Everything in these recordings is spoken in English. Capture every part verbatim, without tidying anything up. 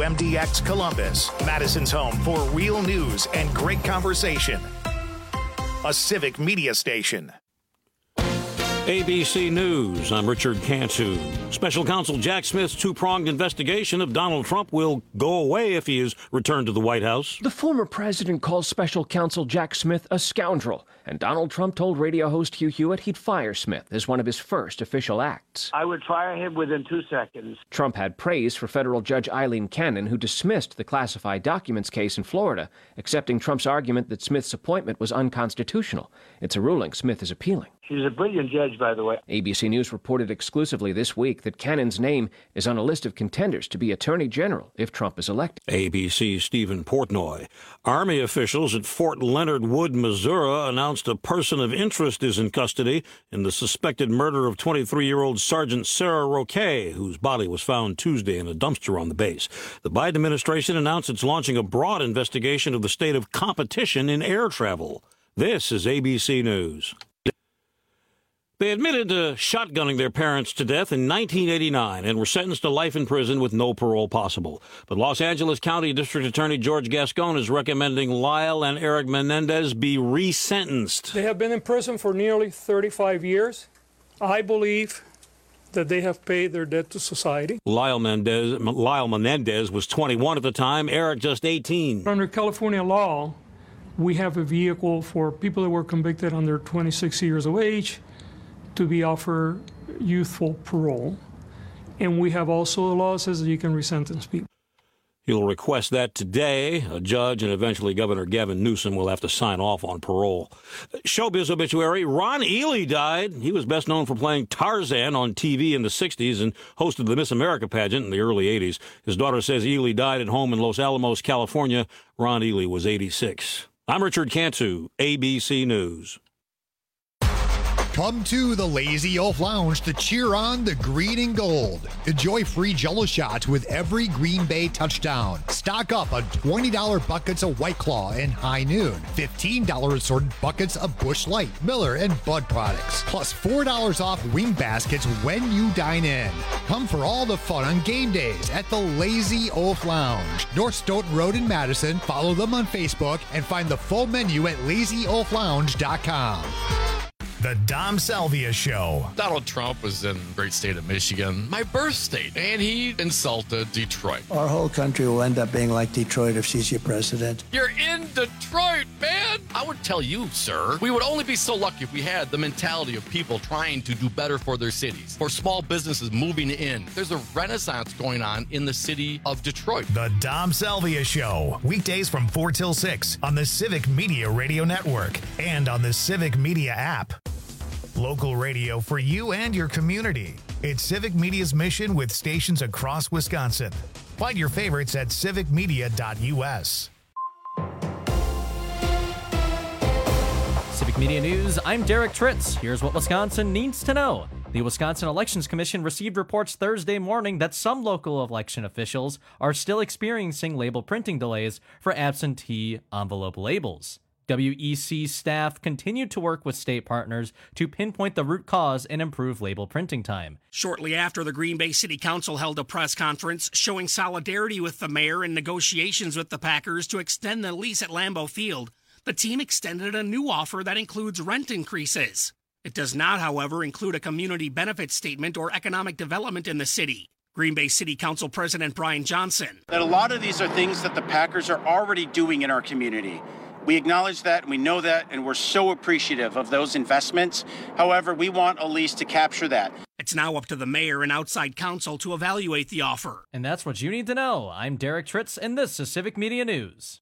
M D X Columbus, Madison's home for real news and great conversation. A Civic Media station. A B C News, I'm Richard Cantu. Special Counsel Jack Smith's two-pronged investigation of Donald Trump will go away if he is returned to the White House. The former president calls Special Counsel Jack Smith a scoundrel, and Donald Trump told radio host Hugh Hewitt he'd fire Smith as one of his first official acts. I would fire him within two seconds. Trump had praise for federal Judge Eileen Cannon, who dismissed the classified documents case in Florida, accepting Trump's argument that Smith's appointment was unconstitutional. It's a ruling Smith is appealing. She's a brilliant judge, by the way. A B C News reported exclusively this week that Cannon's name is on a list of contenders to be Attorney General if Trump is elected. A B C's Stephen Portnoy. Army officials at Fort Leonard Wood, Missouri, announced a person of interest is in custody in the suspected murder of twenty-three-year-old Sergeant Sarah Roquet, whose body was found Tuesday in a dumpster on the base. The Biden administration announced it's launching a broad investigation of the state of competition in air travel. This is A B C News. They admitted to shotgunning their parents to death in nineteen eighty-nine and were sentenced to life in prison with no parole possible. But Los Angeles County District Attorney George Gascon is recommending Lyle and Eric Menendez be resentenced. They have been in prison for nearly thirty-five years. I believe that they have paid their debt to society. Lyle Menendez, Lyle Menendez was twenty-one at the time, Eric just eighteen. Under California law, we have a vehicle for people that were convicted under twenty-six years of age to be offered youthful parole. And we have also a law that says that you can resentence people. He'll request that today. A judge and eventually Governor Gavin Newsom will have to sign off on parole. Showbiz obituary, Ron Ely died. He was best known for playing Tarzan on T V in the sixties and hosted the Miss America pageant in the early eighties. His daughter says Ely died at home in Los Alamos, California. Ron Ely was eighty-six. I'm Richard Cantu, A B C News. Come to the Lazy Oaf Lounge to cheer on the green and gold. Enjoy free Jell-O shots with every Green Bay touchdown. Stock up on twenty dollars buckets of White Claw and High Noon. fifteen dollars assorted buckets of Busch Light, Miller, and Bud products. Plus four dollars off wing baskets when you dine in. Come for all the fun on game days at the Lazy Oaf Lounge. North Stoughton Road in Madison. Follow them on Facebook and find the full menu at lazy oaf lounge dot com. The Dom Salvia Show. Donald Trump was in the great state of Michigan, my birth state, and he insulted Detroit. Our whole country will end up being like Detroit if she's your president. You're in Detroit, man! I would tell you, sir, we would only be so lucky if we had the mentality of people trying to do better for their cities, for small businesses moving in. There's a renaissance going on in the city of Detroit. The Dom Salvia Show. Weekdays from four till six on the Civic Media Radio Network and on the Civic Media app. Local radio for you and your community. It's Civic Media's mission with stations across Wisconsin. Find your favorites at civic media dot u s. Civic Media News, I'm Derek Tritz. Here's what Wisconsin needs to know. The Wisconsin Elections Commission received reports Thursday morning that some local election officials are still experiencing label printing delays for absentee envelope labels. W E C staff continued to work with state partners to pinpoint the root cause and improve label printing time. Shortly after, the Green Bay City Council held a press conference showing solidarity with the mayor in negotiations with the Packers to extend the lease at Lambeau Field. The team extended a new offer that includes rent increases. It does not, however, include a community benefit statement or economic development in the city. Green Bay City Council President Brian Johnson. That a lot of these are things that the Packers are already doing in our community. We acknowledge that, and we know that, and we're so appreciative of those investments. However, we want a lease to capture that. It's now up to the mayor and outside counsel to evaluate the offer. And that's what you need to know. I'm Derek Tritz, and this is Civic Media News.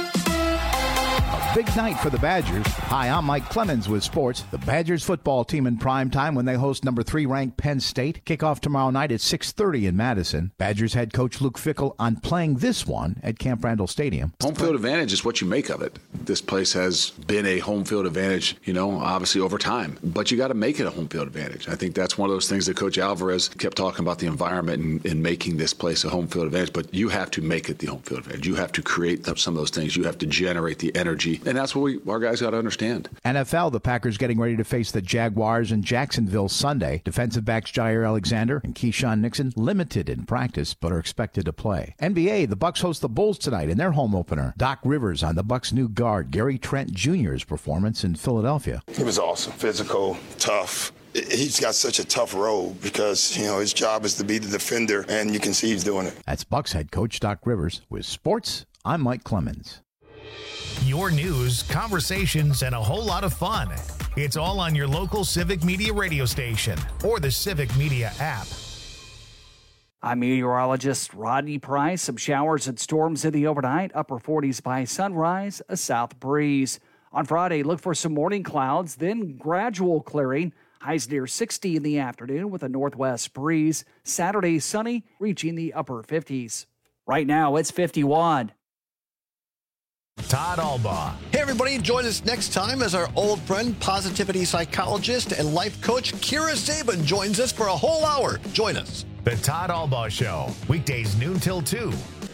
A big night for the Badgers. Hi, I'm Mike Clemens with sports. The Badgers football team in prime time when they host number three ranked Penn State. Kickoff tomorrow night at six thirty in Madison. Badgers head coach Luke Fickell on playing this one at Camp Randall Stadium. Home field advantage is what you make of it. This place has been a home field advantage, you know, obviously over time. But you got to make it a home field advantage. I think that's one of those things that Coach Alvarez kept talking about, the environment and, and making this place a home field advantage. But you have to make it the home field advantage. You have to create some of those things. You have to generate the energy energy. And that's what we, our guys got to understand. N F L, the Packers getting ready to face the Jaguars in Jacksonville Sunday. Defensive backs Jair Alexander and Keyshawn Nixon limited in practice but are expected to play. N B A, the Bucks host the Bulls tonight in their home opener. Doc Rivers on the Bucks' new guard Gary Trent Junior's performance in Philadelphia. He was awesome, physical, tough. He's got such a tough role because, you know, his job is to be the defender, and you can see he's doing it. That's Bucks head coach Doc Rivers. With sports, I'm Mike Clemens. Your news, conversations, and a whole lot of fun. It's all on your local Civic Media radio station or the Civic Media app. I'm meteorologist Rodney Price. Some showers and storms in the overnight, upper forties by sunrise, a south breeze. On Friday, look for some morning clouds, then gradual clearing. Highs near sixty in the afternoon with a northwest breeze. Saturday, sunny, reaching the upper fifties. Right now, it's fifty-one. Todd Albaugh. Hey, everybody, join us next time as our old friend, positivity psychologist and life coach Kira Sabin joins us for a whole hour. Join us. The Todd Albaugh Show, weekdays noon till two.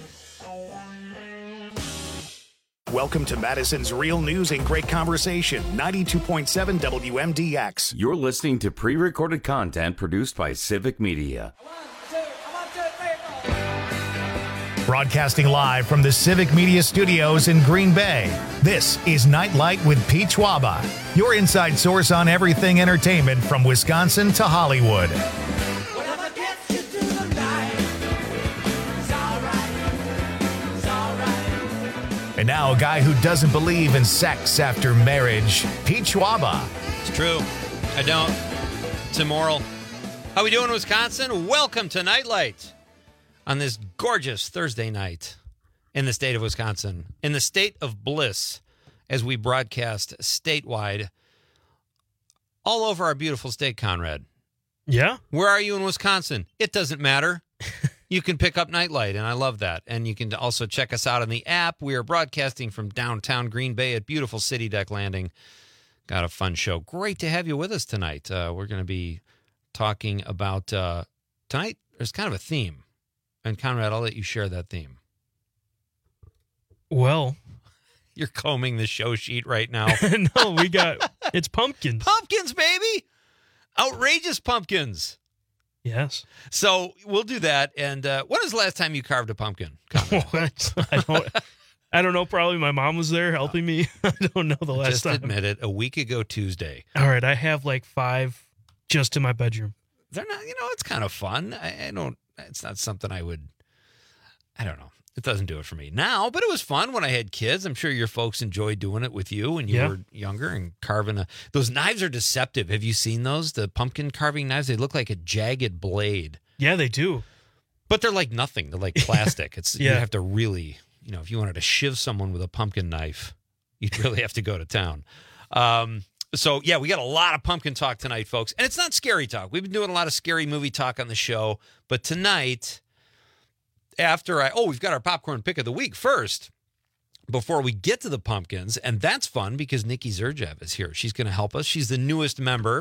Welcome to Madison's Real News and Great Conversation, ninety-two point seven W M D X. You're listening to pre-recorded content produced by Civic Media. Broadcasting live from the Civic Media Studios in Green Bay, this is Nightlight with Pete Schwaba, your inside source on everything entertainment from Wisconsin to Hollywood. And now a guy who doesn't believe in sex after marriage, Pete Schwaba. It's true. I don't. It's immoral. How we doing, Wisconsin? Welcome to Nightlight on this gorgeous Thursday night in the state of Wisconsin, in the state of bliss, as we broadcast statewide all over our beautiful state, Conrad. Yeah? Where are you in Wisconsin? It doesn't matter. You can pick up Nightlight, and I love that. And you can also check us out on the app. We are broadcasting from downtown Green Bay at beautiful City Deck Landing. Got a fun show. Great to have you with us tonight. Uh, we're going to be talking about, uh, tonight, there's kind of a theme. And Conrad, I'll let you share that theme. Well. You're combing the show sheet right now. No, we got, it's pumpkins. Pumpkins, baby! Outrageous pumpkins. Yes. So we'll do that. And uh, when was the last time you carved a pumpkin? I don't, I don't know. Probably my mom was there helping me. I don't know the last just time. Just admit it. A week ago Tuesday. All right. I have like five just in my bedroom. They're not, you know, it's kind of fun. I, I don't, it's not something I would, I don't know. It doesn't do it for me now, but it was fun when I had kids. I'm sure your folks enjoyed doing it with you when you yeah. were younger and carving a, those knives are deceptive. Have you seen those? The pumpkin carving knives, they look like a jagged blade. Yeah, they do. But they're like nothing. They're like plastic. It's yeah. You have to really, you know, if you wanted to shiv someone with a pumpkin knife, you'd really have to go to town. Um, so yeah, we got a lot of pumpkin talk tonight, folks. And it's not scary talk. We've been doing a lot of scary movie talk on the show, but tonight, after I, oh, we've got our popcorn pick of the week first, before we get to the pumpkins. And that's fun because Nikki Zerjev is here. She's going to help us. She's the newest member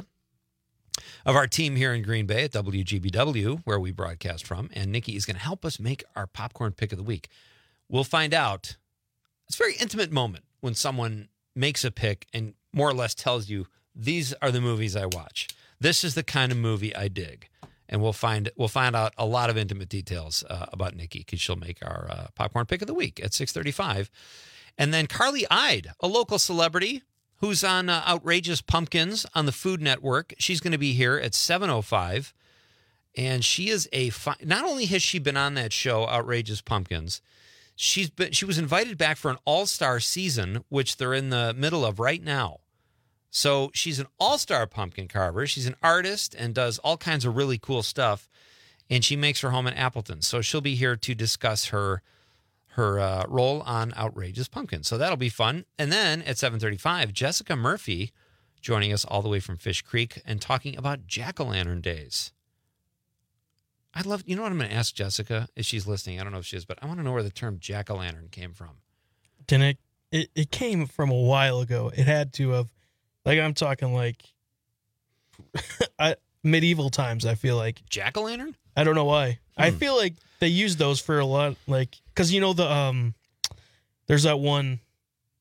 of our team here in Green Bay at W G B W, where we broadcast from. And Nikki is going to help us make our popcorn pick of the week. We'll find out. It's a very intimate moment when someone makes a pick and more or less tells you, these are the movies I watch. This is the kind of movie I dig. And we'll find we'll find out a lot of intimate details uh, about Nikki because she'll make our uh, popcorn pick of the week at six thirty-five. And then Carly Ide, a local celebrity who's on uh, Outrageous Pumpkins on the Food Network. She's going to be here at seven oh five. And she is a fi- not only has she been on that show, Outrageous Pumpkins, she's been she was invited back for an all-star season, which they're in the middle of right now. So she's an all-star pumpkin carver. She's an artist and does all kinds of really cool stuff. And she makes her home in Appleton. So she'll be here to discuss her her uh, role on Outrageous Pumpkins. So that'll be fun. And then at seven thirty-five, Jessica Murphy joining us all the way from Fish Creek and talking about jack-o'-lantern days. I'd love, you know what I'm going to ask Jessica if she's listening? I don't know if she is, but I want to know where the term jack-o'-lantern came from. Didn't it, it, it came from a while ago. It had to have. Like, I'm talking like I, medieval times, I feel like. Jack-o'-lantern? I don't know why. Hmm. I feel like they use those for a lot, like, because, you know, the um, there's that one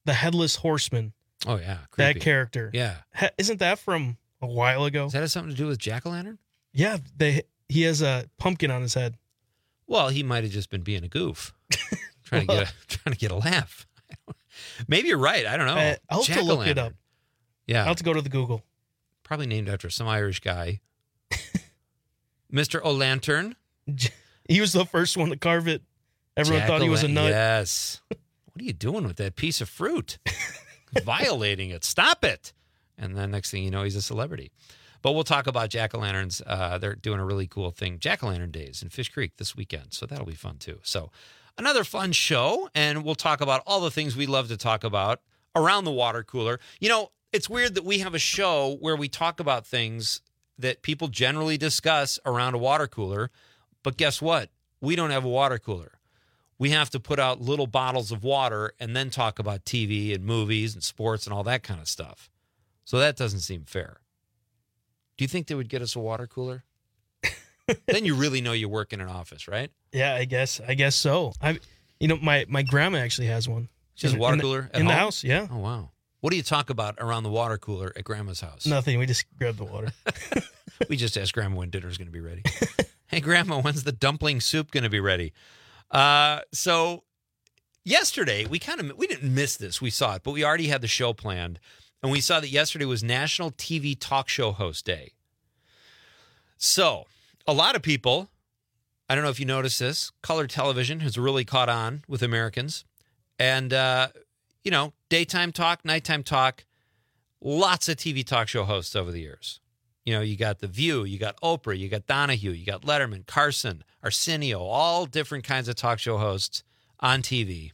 the Headless Horseman. Oh, yeah. That Creepy. character. Yeah. Ha- isn't that from a while ago? Does that have something to do with Jack-o'-lantern? Yeah, they. He has a pumpkin on his head. Well, he might have just been being a goof, trying to get a, trying to get a laugh. Maybe you're right. I don't know. Uh, I'll have to look it up. Yeah, I'll have to go to the Google. Probably named after some Irish guy. Mister O'Lantern. He was the first one to carve it. Everyone Jack thought he was a nut. Yes. What are you doing with that piece of fruit? Violating it. Stop it. And then next thing you know, he's a celebrity. But we'll talk about jack-o'-lanterns. Uh, they're doing a really cool thing. Jack-o'-lantern days in Fish Creek this weekend. So that'll be fun, too. So another fun show. And we'll talk about all the things we love to talk about around the water cooler. You know, it's weird that we have a show where we talk about things that people generally discuss around a water cooler. But guess what? We don't have a water cooler. We have to put out little bottles of water and then talk about T V and movies and sports and all that kind of stuff. So that doesn't seem fair. Do you think they would get us a water cooler? Then you really know you work in an office, right? Yeah, I guess. I guess so. I, you know, my, my grandma actually has one. She has a water in cooler the, at in home? the house. Yeah. Oh wow. What do you talk about around the water cooler at Grandma's house? Nothing. We just grab the water. We just ask Grandma when dinner's going to be ready. Hey, Grandma, when's the dumpling soup going to be ready? Uh, so yesterday we kind of we didn't miss this. We saw it, but we already had the show planned, and we saw that yesterday was National T V Talk Show Host Day. So a lot of people, I don't know if you noticed this, color television has really caught on with Americans, and uh, you know, daytime talk, nighttime talk, lots of T V talk show hosts over the years. You know, you got The View, you got Oprah, you got Donahue, you got Letterman, Carson, Arsenio, all different kinds of talk show hosts on T V.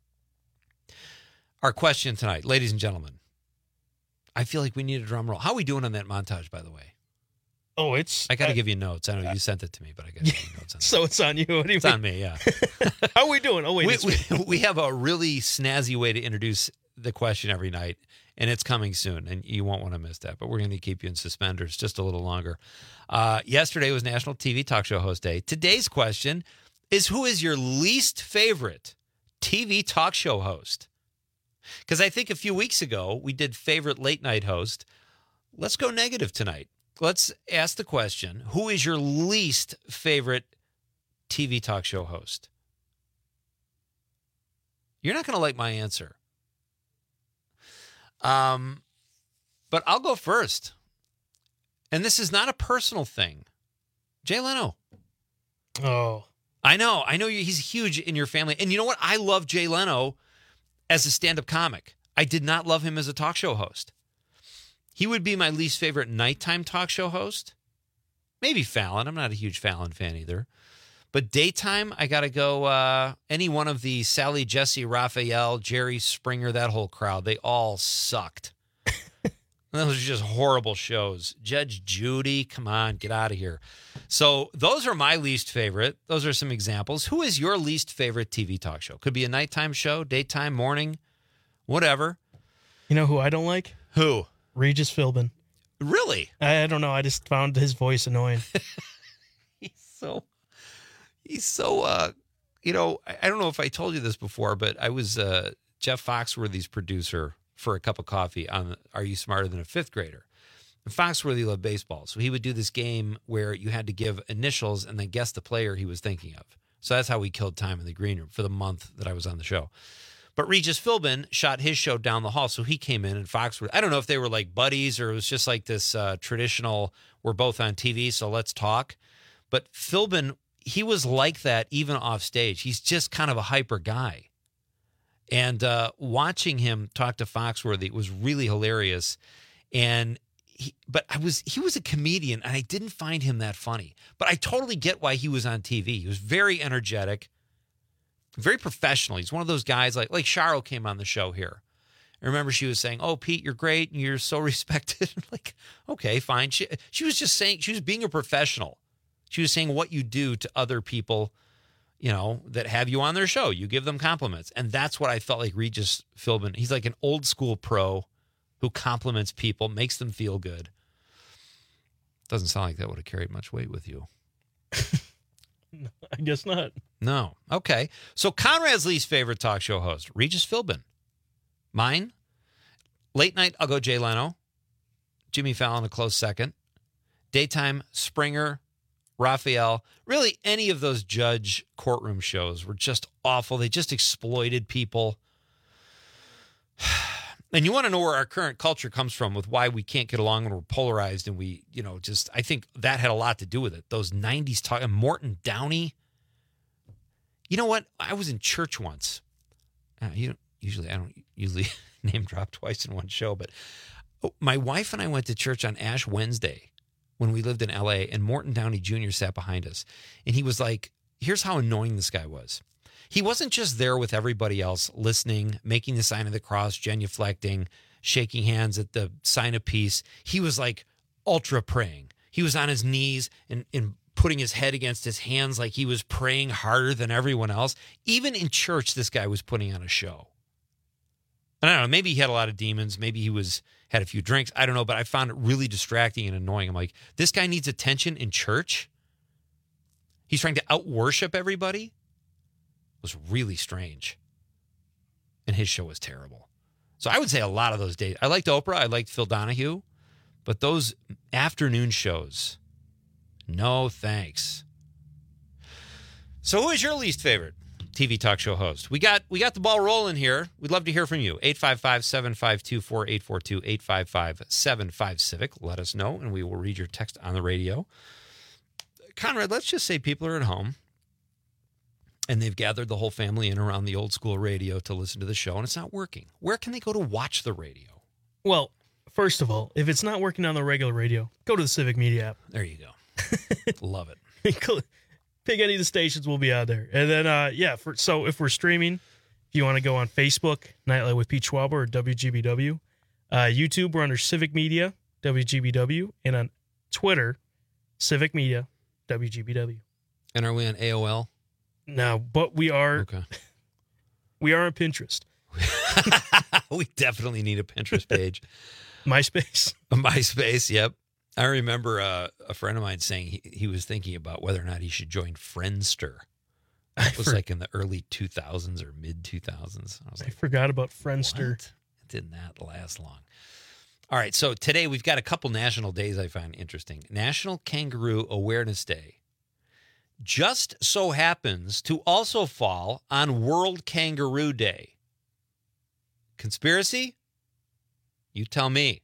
Our question tonight, ladies and gentlemen, I feel like we need a drum roll. How are we doing on that montage, by the way? Oh, it's... I got to uh, give you notes. I know you sent it to me, but I got to give you notes on it. So it's on you. What do you It's mean? on me, yeah. How are we doing? Oh, wait. We, it's- we, we have a really snazzy way to introduce the question every night, and it's coming soon, and you won't want to miss that. But we're going to keep you in suspenders just a little longer. Uh, yesterday was National T V Talk Show Host Day. Today's question is, who is your least favorite T V talk show host? Because I think a few weeks ago we did favorite late night host. Let's go negative tonight. Let's ask the question, who is your least favorite T V talk show host? You're not going to like my answer. Um, but I'll go first. And this is not a personal thing. Jay Leno. Oh. I know. I know you, he's huge in your family. And you know what? I love Jay Leno as a stand-up comic. I did not love him as a talk show host. He would be my least favorite nighttime talk show host. Maybe Fallon. I'm not a huge Fallon fan either. But daytime, I got to go uh, any one of the Sally, Jesse, Raphael, Jerry Springer, that whole crowd. They all sucked. Those are just horrible shows. Judge Judy, come on, get out of here. So those are my least favorite. Those are some examples. Who is your least favorite T V talk show? Could be a nighttime show, daytime, morning, whatever. You know who I don't like? Who? Regis Philbin. Really? I, I don't know. I just found his voice annoying. He's so, he's so, uh, you know, I, I don't know if I told you this before, but I was uh, Jeff Foxworthy's producer for A Cup of Coffee on Are You Smarter Than a Fifth Grader? And Foxworthy loved baseball. So he would do this game where you had to give initials and then guess the player he was thinking of. So that's how we killed time in the green room for the month that I was on the show. But Regis Philbin shot his show down the hall, so he came in and Foxworthy. I don't know if they were like buddies or it was just like this uh, traditional, we're both on T V, so let's talk. But Philbin, he was like that even off stage. He's just kind of a hyper guy. And uh, watching him talk to Foxworthy was really hilarious. And he, but I was he was a comedian, and I didn't find him that funny. But I totally get why he was on T V. He was very energetic. Very professional. He's one of those guys like like Charo came on the show here. I remember she was saying, "Oh, Pete, you're great and you're so respected." Like, okay, fine. She she was just saying she was being a professional. She was saying what you do to other people, you know, that have you on their show. You give them compliments, and that's what I felt like Regis Philbin. He's like an old school pro who compliments people, makes them feel good. Doesn't sound like that would have carried much weight with you. I guess not. No. Okay. So Conrad's least favorite talk show host, Regis Philbin. Mine, late night, I'll go Jay Leno. Jimmy Fallon, a close second. Daytime, Springer, Raphael. Really, any of those judge courtroom shows were just awful. They just exploited people. And you want to know where our current culture comes from with why we can't get along and we're polarized and we, you know, just, I think that had a lot to do with it. Those nineties talk, Morton Downey. You know what? I was in church once. Uh, you know, usually, I don't usually name drop twice in one show, but my wife and I went to church on Ash Wednesday when we lived in L A, and Morton Downey Junior sat behind us. And he was like, here's how annoying this guy was. He wasn't just there with everybody else, listening, making the sign of the cross, genuflecting, shaking hands at the sign of peace. He was like ultra praying. He was on his knees and, and putting his head against his hands like he was praying harder than everyone else. Even in church, this guy was putting on a show. And I don't know, maybe he had a lot of demons. Maybe he was had a few drinks. I don't know, but I found it really distracting and annoying. I'm like, this guy needs attention in church? He's trying to out-worship everybody? It was really strange. And his show was terrible. So I would say a lot of those days. I liked Oprah. I liked Phil Donahue. But those afternoon shows, no thanks. So who is your least favorite T V talk show host? We got we got the ball rolling here. We'd love to hear from you. eight five five, seven five two, four eight four two, eight five five, seven five, Civic. Let us know, and we will read your text on the radio. Conrad, let's just say people are at home, and they've gathered the whole family in around the old school radio to listen to the show, and it's not working. Where can they go to watch the radio? Well, first of all, if it's not working on the regular radio, go to the Civic Media app. There you go. Love it. Pick any of the stations, we'll be out there. And then, uh, yeah, for, so if we're streaming, if you want to go on Facebook, Nightlight with Pete Schwab or W G B W. Uh, YouTube, we're under Civic Media, W G B W. And on Twitter, Civic Media, W G B W. And are we on A O L? No, but we are. Okay. We are on Pinterest. We definitely need a Pinterest page. MySpace. A MySpace, yep. I remember uh, a friend of mine saying he, he was thinking about whether or not he should join Friendster. It was like in the early two thousands or mid two thousands. I was I like, forgot about Friendster. What? It did not last long. All right, so today we've got a couple national days I find interesting. National Kangaroo Awareness Day just so happens to also fall on World Kangaroo Day. Conspiracy? You tell me.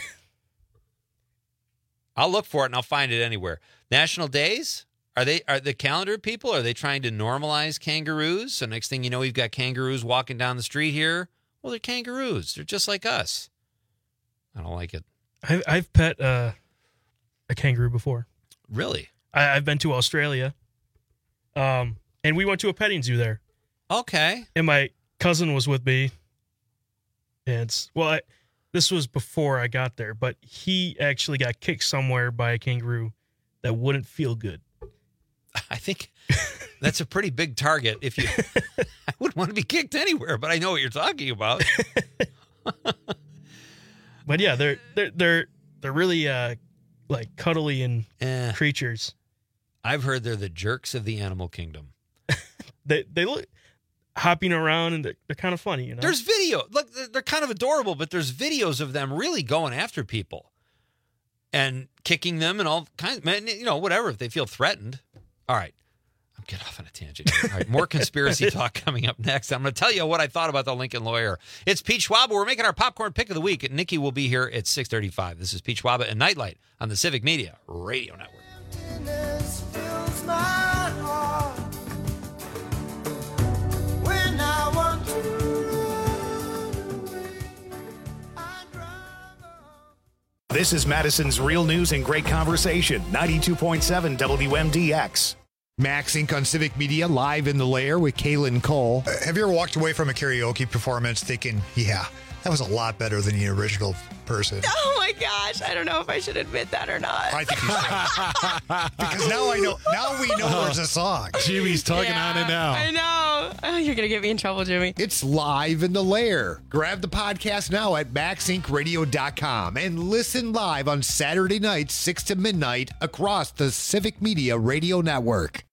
I'll look for it and I'll find it anywhere. National days? Are they are the calendar people? Are they trying to normalize kangaroos? So next thing you know, we've got kangaroos walking down the street here. Well, they're kangaroos. They're just like us. I don't like it. I've, I've pet uh, a kangaroo before. Really? I, I've been to Australia, um, and we went to a petting zoo there. Okay. And my cousin was with me. And it's, well, I, this was before I got there, but he actually got kicked somewhere by a kangaroo that wouldn't feel good. I think that's a pretty big target. If you, I wouldn't want to be kicked anywhere, but I know what you're talking about. But yeah, they're they're they're they're really uh, like cuddly and eh. creatures. I've heard they're the jerks of the animal kingdom. they they look hopping around and they're, they're kind of funny, you know. There's video. Look, they're kind of adorable, but there's videos of them really going after people and kicking them and all kinds. You know, whatever if they feel threatened. All right. I'm getting off on a tangent. All right. More conspiracy talk coming up next. I'm going to tell you what I thought about the Lincoln Lawyer. It's Pete Schwab. We're making our popcorn pick of the week. Nikki will be here at six thirty-five. This is Pete Schwab and Nightlight on the Civic Media Radio Network. This is Madison's Real News and Great Conversation, ninety-two point seven W M D X. Max Incorporated on Civic Media, live in the lair with Kaylin Cole. Uh, have you ever walked away from a karaoke performance thinking, yeah, that was a lot better than the original person? Oh my gosh, I don't know if I should admit that or not. I think you should. Because now I know, now we know there's a song. Jimmy's talking Yeah, on it now. I know. Oh, you're going to get me in trouble, Jimmy. It's live in the lair. Grab the podcast now at max inc radio dot com and listen live on Saturday nights, six to midnight, across the Civic Media Radio Network.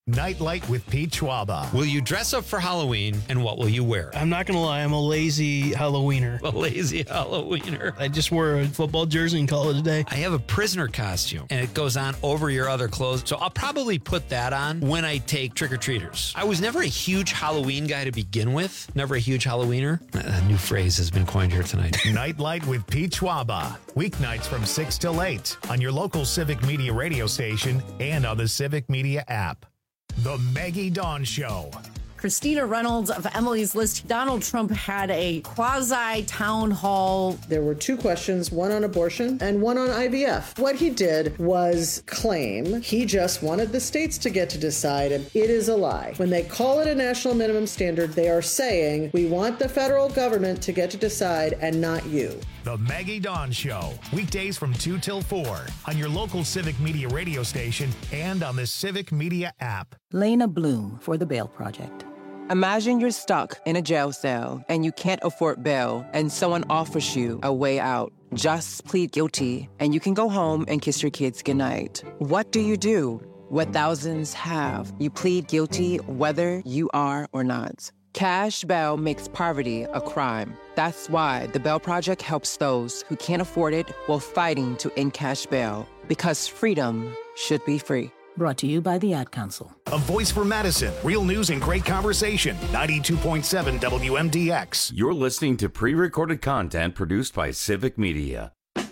Nightlight with Pete Schwaba. Will you dress up for Halloween, and what will you wear? I'm not going to lie, I'm a lazy Halloweener. A lazy Halloweener. I just wore a football jersey and call it a day. I have a prisoner costume, and it goes on over your other clothes, so I'll probably put that on when I take trick-or-treaters. I was never a huge Halloween guy to begin with. Never a huge Halloweener. A new phrase has been coined here tonight. Nightlight with Pete Schwaba. Weeknights from six till eight on your local Civic Media radio station and on the Civic Media app. The Maggie Dawn Show. Christina Reynolds of Emily's List. Donald Trump had a quasi-town hall. There were two questions, one on abortion and one on I V F. What he did was claim he just wanted the states to get to decide, and it is a lie. When they call it a national minimum standard, they are saying, we want the federal government to get to decide and not you. The Maggie Dawn Show. Weekdays from two till four on your local Civic Media radio station and on the Civic Media app. Lena Bloom for the Bail Project. Imagine you're stuck in a jail cell and you can't afford bail and someone offers you a way out. Just plead guilty and you can go home and kiss your kids goodnight. What do you do? What thousands have. You plead guilty whether you are or not. Cash bail makes poverty a crime. That's why the Bail Project helps those who can't afford it while fighting to end cash bail. Because freedom should be free. Brought to you by the Ad Council. A voice for Madison. Real news and great conversation. ninety-two point seven W M D X. You're listening to pre-recorded content produced by Civic Media.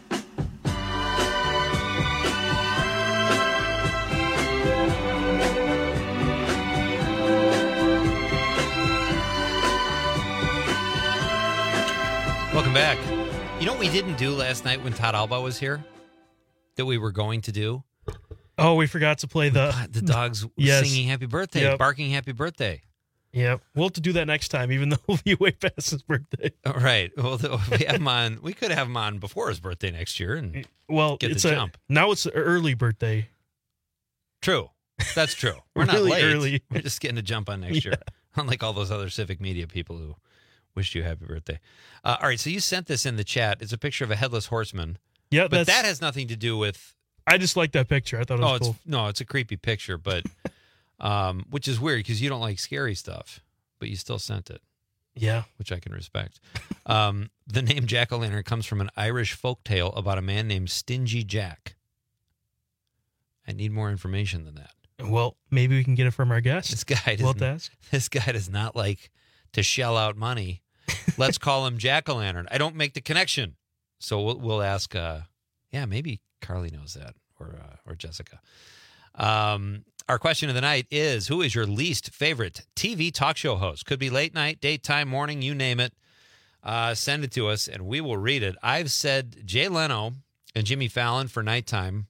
Welcome back. You know what we didn't do last night when Todd Alba was here? That we were going to do? Oh, we forgot to play the... The dogs yes. singing happy birthday, Yep. barking happy birthday. Yeah, we'll have to do that next time, even though we'll be way past his birthday. All right. Well, we have him on. We could have him on before his birthday next year and Well, get it's the a, jump. now it's an early birthday. True. That's true. We're not Really late. early. We're just getting a jump on next year. Unlike all those other Civic Media people who wished you happy birthday. Uh, all right. So you sent this in the chat. It's a picture of a headless horseman. Yeah, but that's- that has nothing to do with. I just like that picture. I thought it was Oh, it's cool. no, it's a creepy picture, but um, which is weird because you don't like scary stuff, but you still sent it. Yeah, which I can respect. Um, the name Jack-o'-lantern comes from an Irish folktale about a man named Stingy Jack. I need more information than that. Well, maybe we can get it from our guest. This guy does We'll have to not, ask. This guy does not like to shell out money. Let's call him Jack-o'-lantern. I don't make the connection, so we'll, we'll ask. Uh, yeah, maybe Carly knows that, or uh, or Jessica. Um, our question of the night is: who is your least favorite T V talk show host? Could be late night, daytime, morning, you name it. Uh, send it to us, and we will read it. I've said Jay Leno and Jimmy Fallon for nighttime.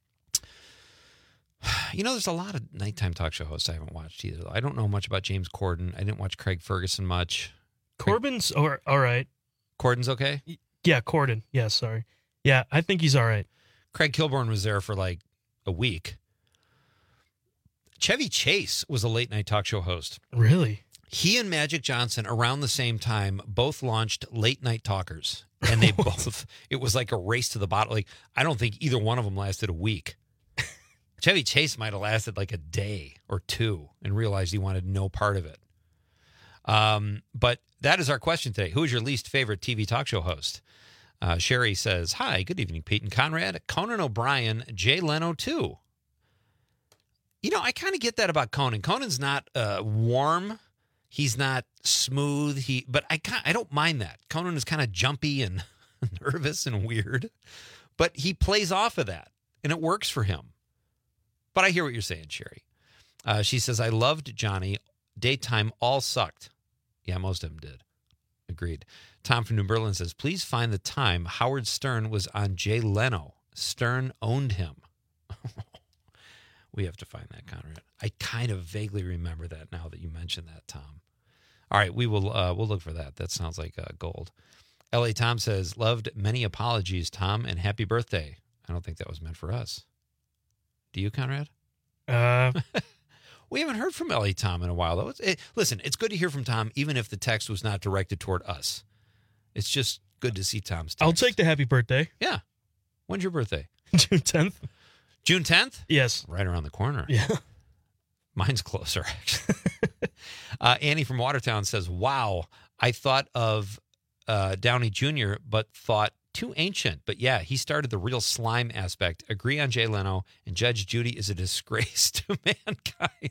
You know, there's a lot of nighttime talk show hosts I haven't watched either. I don't know much about James Corden. I didn't watch Craig Ferguson much. Corbin's all all right. Corden's okay? Yeah, Corden. Yeah, sorry. Yeah, I think he's all right. Craig Kilborn was there for like a week. Chevy Chase was a late night talk show host. Really? He and Magic Johnson around the same time both launched Late Night Talkers. And they both, it was like a race to the bottom. Like, I don't think either one of them lasted a week. Chevy Chase might have lasted like a day or two and realized he wanted no part of it. Um, but that is our question today. Who is your least favorite T V talk show host? Uh, Sherry says, hi, good evening, Pete and Conrad. Conan O'Brien, Jay Leno, too. You know, I kind of get that about Conan. Conan's not uh, warm. He's not smooth. He, But I I don't mind that. Conan is kind of jumpy and nervous and weird. But he plays off of that, and it works for him. But I hear what you're saying, Sherry. Uh, she says, I loved Johnny. Daytime all sucked. Yeah, most of them did. Agreed. Tom from New Berlin says, please find the time Howard Stern was on Jay Leno. Stern owned him. We have to find that, Conrad. I kind of vaguely remember that now that you mentioned that, Tom. All right, we will uh, we'll look for that. That sounds like uh, gold. L A Tom says, loved many apologies, Tom, and happy birthday. I don't think that was meant for us. Do you, Conrad? Uh, we haven't heard from L A Tom in a while, though. It's, it, listen, it's good to hear from Tom, even if the text was not directed toward us. It's just good to see Tom's text. I'll take the happy birthday. Yeah. When's your birthday? June tenth. June tenth? Yes. Right around the corner. Yeah. Mine's closer, actually. uh, Annie from Watertown says, wow, I thought of uh, Downey Junior, but thought too ancient. But yeah, he started the real slime aspect. Agree on Jay Leno, and Judge Judy is a disgrace to mankind.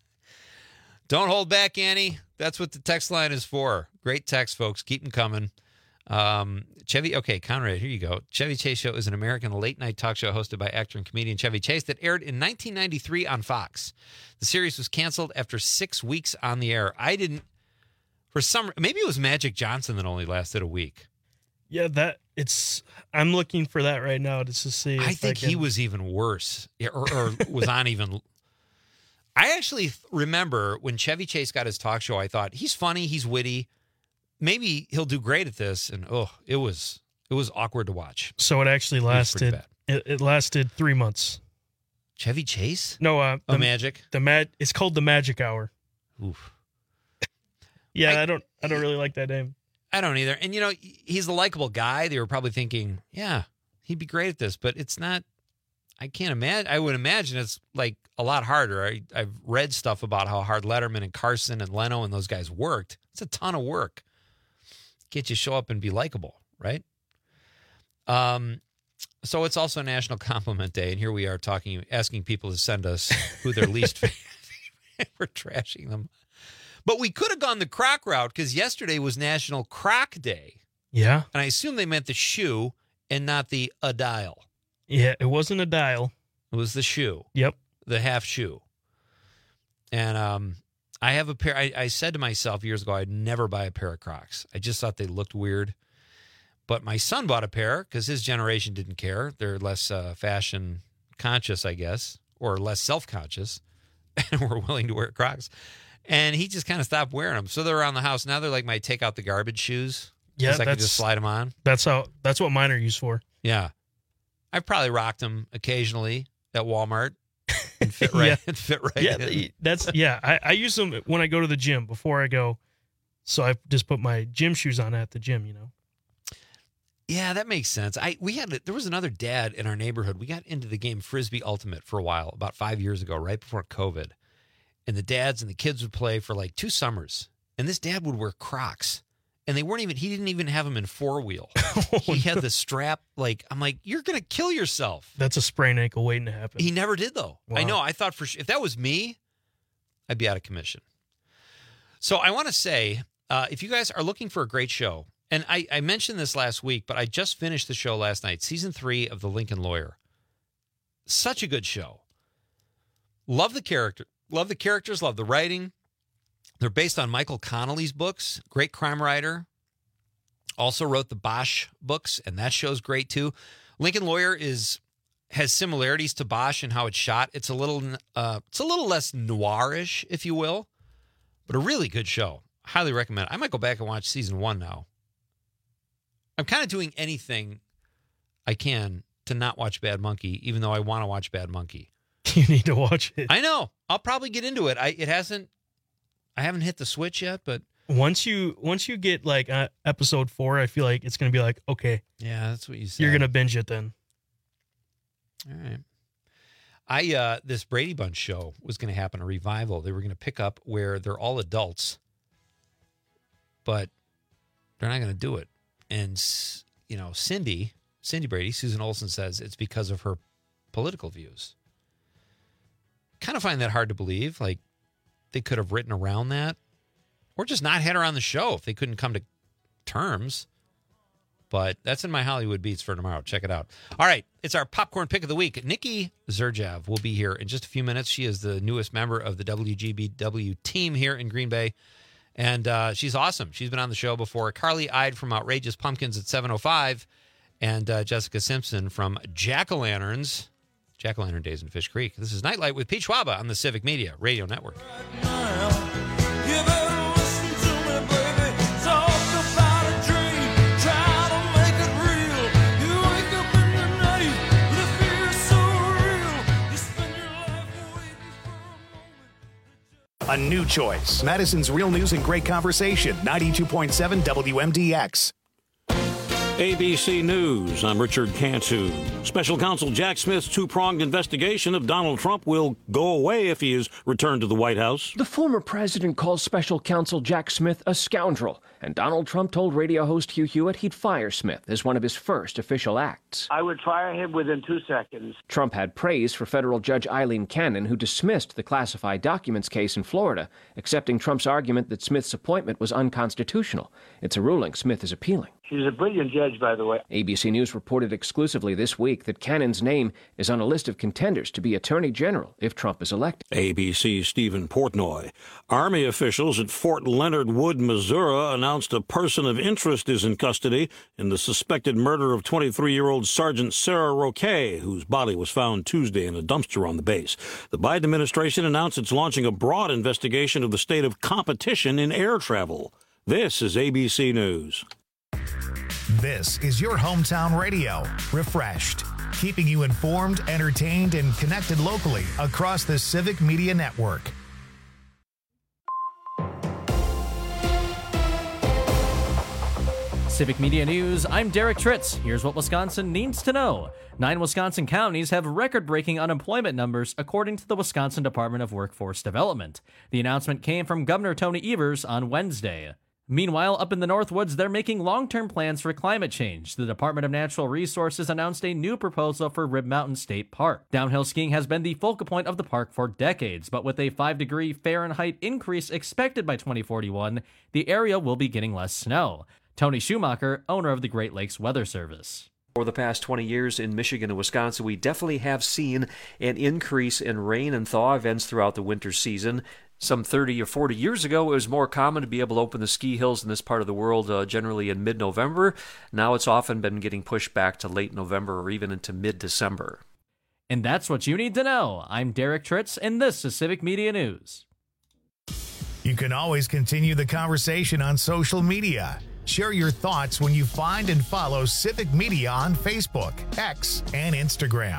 Don't hold back, Annie. That's what the text line is for. Great text, folks. Keep them coming. Um, Chevy, okay, Conrad, here you go. Chevy Chase Show is an American late-night talk show hosted by actor and comedian Chevy Chase that aired in nineteen ninety-three on Fox. The series was canceled after six weeks on the air. I didn't, for some, maybe it was Magic Johnson that only lasted a week. Yeah, that it's. I'm looking for that right now to see. I think I he was even worse, or, or was on even. I actually remember when Chevy Chase got his talk show. I thought he's funny, he's witty, maybe he'll do great at this. And oh, it was it was awkward to watch. So it actually lasted. It, it lasted three months. Chevy Chase? No, uh, the, oh, Magic. The Mag. It's called the Magic Hour. Oof. yeah, I, I don't. I don't really like that name. I don't either. And, you know, he's a likable guy. They were probably thinking, yeah, he'd be great at this. But it's not, I can't imagine. I would imagine it's like a lot harder. I, I've read stuff about how hard Letterman and Carson and Leno and those guys worked. It's a ton of work. Can't you show up and be likable, right? Um, so it's also National Compliment Day. And here we are talking, asking people to send us who their least favorite. We're trashing them. But we could have gone the Croc route because yesterday was National Croc Day. Yeah. And I assume they meant the shoe and not the a dial. Yeah, it wasn't a dial. It was the shoe. Yep. The half shoe. And um, I have a pair. I, I said to myself years ago, I'd never buy a pair of Crocs. I just thought they looked weird. But my son bought a pair because his generation didn't care. They're less uh, fashion conscious, I guess, or less self-conscious, and were willing to wear Crocs. And he just kind of stopped wearing them. So they're around the house. Now they're like my take out the garbage shoes. Yeah, I can just slide them on. That's how. That's what mine are used for. Yeah. I've probably rocked them occasionally at Walmart and fit right, yeah. and fit right yeah, in. That's, yeah, I, I use them when I go to the gym before I go. So I just put my gym shoes on at the gym, you know. Yeah, that makes sense. I we had There was another dad in our neighborhood. We got into the game Frisbee Ultimate for a while, about five years ago, right before COVID. And the dads and the kids would play for like two summers. And this dad would wear Crocs. And they weren't even, he didn't even have them in four wheel. oh, he had no. the strap, like, I'm like, you're going to kill yourself. That's a sprained ankle waiting to happen. He never did, though. Wow. I know. I thought for sure, if that was me, I'd be out of commission. So I want to say, uh, if you guys are looking for a great show, and I, I mentioned this last week, but I just finished the show last night, season three of The Lincoln Lawyer. Such a good show. Love the character. Love the characters, love the writing. They're based on Michael Connelly's books, great crime writer. Also wrote the Bosch books, and that show's great too. Lincoln Lawyer is has similarities to Bosch in how it's shot. It's a little uh, it's a little less noirish, if you will, but a really good show. Highly recommend it. I might go back and watch season one now. I'm kind of doing anything I can to not watch Bad Monkey, even though I want to watch Bad Monkey. You need to watch it. I know. I'll probably get into it. I it hasn't. I haven't hit the switch yet, but once you once you get like uh, episode four, I feel like it's gonna be like, okay, yeah, that's what you said. You're gonna binge it then. All right. I uh, this Brady Bunch show was gonna happen, a revival. They were gonna pick up where they're all adults, but they're not gonna do it. And you know, Cindy, Cindy Brady, Susan Olsen says it's because of her political views. Kind of find that hard to believe. Like, they could have written around that or just not had her on the show if they couldn't come to terms. But that's in my Hollywood Beats for tomorrow. Check it out. All right. It's our popcorn pick of the week. Nikki Zerjav will be here in just a few minutes. She is the newest member of the W G B W team here in Green Bay. And uh, she's awesome. She's been on the show before. Carly Ide from Outrageous Pumpkins at seven oh five. And uh, Jessica Simpson from Jack-O-Lanterns. Jack-O-Lantern Days in Fish Creek. This is Nightlight with Pete Schwaba on the Civic Media Radio Network. A new choice. Madison's Real News and Great Conversation. ninety-two point seven W M D X. A B C News, I'm Richard Cantu. Special Counsel Jack Smith's two-pronged investigation of Donald Trump will go away if he is returned to the White House. The former president calls Special Counsel Jack Smith a scoundrel, and Donald Trump told radio host Hugh Hewitt he'd fire Smith as one of his first official acts. I would fire him within two seconds. Trump had praise for federal Judge Eileen Cannon, who dismissed the classified documents case in Florida, accepting Trump's argument that Smith's appointment was unconstitutional. It's a ruling Smith is appealing. She's a brilliant judge, by the way. A B C News reported exclusively this week that Cannon's name is on a list of contenders to be Attorney General if Trump is elected. A B C's Stephen Portnoy. Army officials at Fort Leonard Wood, Missouri, announced a person of interest is in custody in the suspected murder of twenty-three-year-old Sergeant Sarah Roquet, whose body was found Tuesday in a dumpster on the base. The Biden administration announced it's launching a broad investigation of the state of competition in air travel. This is A B C News. This is your hometown radio, refreshed, keeping you informed, entertained, and connected locally across the Civic Media Network. Civic Media News, I'm Derek Tritz. Here's what Wisconsin needs to know. Nine Wisconsin counties have record-breaking unemployment numbers, according to the Wisconsin Department of Workforce Development. The announcement came from Governor Tony Evers on Wednesday. Meanwhile, up in the Northwoods, they're making long-term plans for climate change. The Department of Natural Resources announced a new proposal for Rib Mountain State Park. Downhill skiing has been the focal point of the park for decades, but with a five degree Fahrenheit increase expected by twenty forty-one, the area will be getting less snow. Tony Schumacher, owner of the Great Lakes Weather Service. For the past twenty years in Michigan and Wisconsin, we definitely have seen an increase in rain and thaw events throughout the winter season. Some thirty or forty years ago, it was more common to be able to open the ski hills in this part of the world uh, generally in mid-November. Now it's often been getting pushed back to late November or even into mid-December. And that's what you need to know. I'm Derek Tritz, and this is Civic Media News. You can always continue the conversation on social media. Share your thoughts when you find and follow Civic Media on Facebook, X, and Instagram.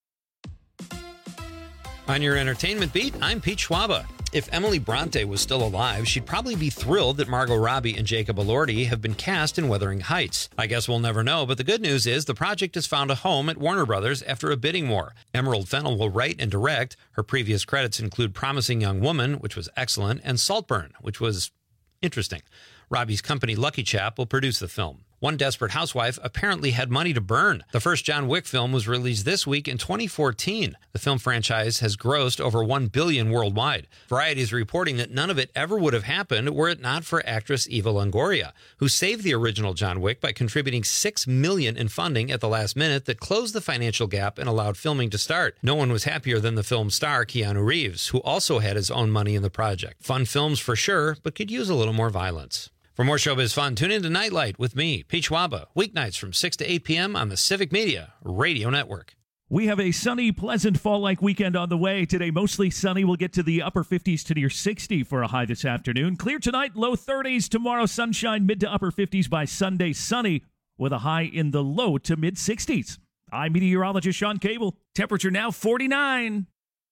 On your entertainment beat, I'm Pete Schwaba. If Emily Bronte was still alive, she'd probably be thrilled that Margot Robbie and Jacob Elordi have been cast in Wuthering Heights. I guess we'll never know, but the good news is the project has found a home at Warner Brothers after a bidding war. Emerald Fennell will write and direct. Her previous credits include Promising Young Woman, which was excellent, and Saltburn, which was interesting. Robbie's company, Lucky Chap, will produce the film. One Desperate Housewife apparently had money to burn. The first John Wick film was released this week in twenty fourteen. The film franchise has grossed over one billion dollars worldwide. Variety is reporting that none of it ever would have happened were it not for actress Eva Longoria, who saved the original John Wick by contributing six million dollars in funding at the last minute that closed the financial gap and allowed filming to start. No one was happier than the film's star, Keanu Reeves, who also had his own money in the project. Fun films for sure, but could use a little more violence. For more showbiz fun, tune in to Nightlight with me, Pete Schwaba, weeknights from six to eight p.m. on the Civic Media Radio Network. We have a sunny, pleasant fall-like weekend on the way. Today, mostly sunny. We'll get to the upper fifties to near sixty for a high this afternoon. Clear tonight, low thirties. Tomorrow, sunshine, mid to upper fifties. By Sunday, sunny with a high in the low to mid sixties. I'm meteorologist Sean Cable. Temperature now forty-nine.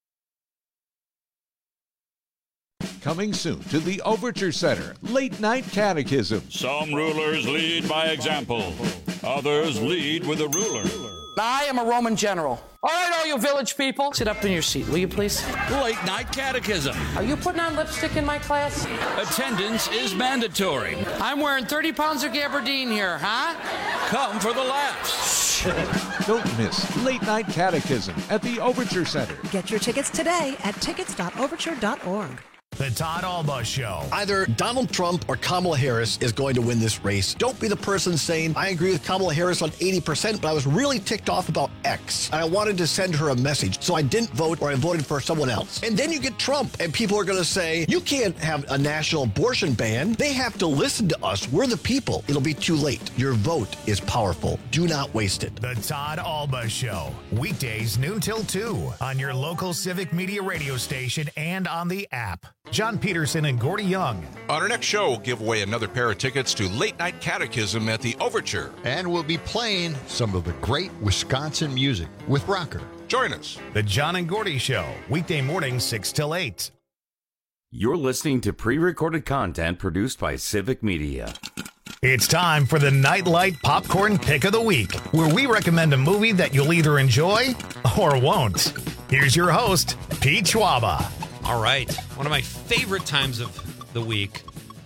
Coming soon to the Overture Center, Late Night Catechism. Some rulers lead by example. Others lead with a ruler. I am a Roman general. All right, all you village people, sit up in your seat, will you please? Late Night Catechism. Are you putting on lipstick in my class? Attendance is mandatory. I'm wearing thirty pounds of gabardine here, huh? Come for the laughs. Don't miss Late Night Catechism at the Overture Center. Get your tickets today at tickets dot overture dot org. The Todd Alba Show. Either Donald Trump or Kamala Harris is going to win this race. Don't be the person saying, I agree with Kamala Harris on eighty percent, but I was really ticked off about X. And I wanted to send her a message, so I didn't vote or I voted for someone else. And then you get Trump, and people are going to say, you can't have a national abortion ban. They have to listen to us. We're the people. It'll be too late. Your vote is powerful. Do not waste it. The Todd Alba Show. Weekdays noon till two on your local Civic Media radio station and on the app. John Peterson and Gordy Young. On our next show, we'll give away another pair of tickets to Late Night Catechism at the Overture. And we'll be playing some of the great Wisconsin music with Rocker. Join us. The John and Gordy Show, weekday morning, six till eight. You're listening to pre-recorded content produced by Civic Media. It's time for the Nightlight Popcorn Pick of the Week, where we recommend a movie that you'll either enjoy or won't. Here's your host, Pete Schwaba. All right. One of my favorite times of the week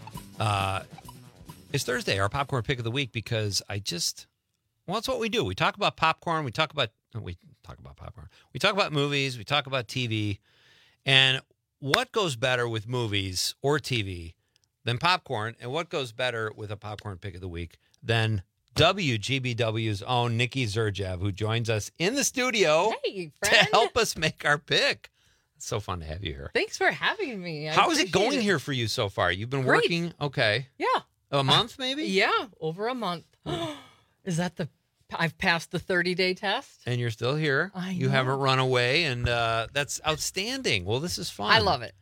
uh, is Thursday, our Popcorn Pick of the Week, because I just, well, it's what we do. We talk about popcorn. We talk about, we talk about popcorn. We talk about movies. We talk about T V. And what goes better with movies or T V than popcorn, and what goes better with a popcorn pick of the week than W G B W's own Nikki Zerjev, who joins us in the studio hey, to help us make our pick. It's so fun to have you here. Thanks for having me. I How is it going it. here for you so far? You've been Great. working, okay. Yeah. A month maybe? Yeah, over a month. Is that the, I've passed the thirty-day test? And you're still here. I You know. haven't run away, and uh, that's outstanding. Well, this is fun. I love it.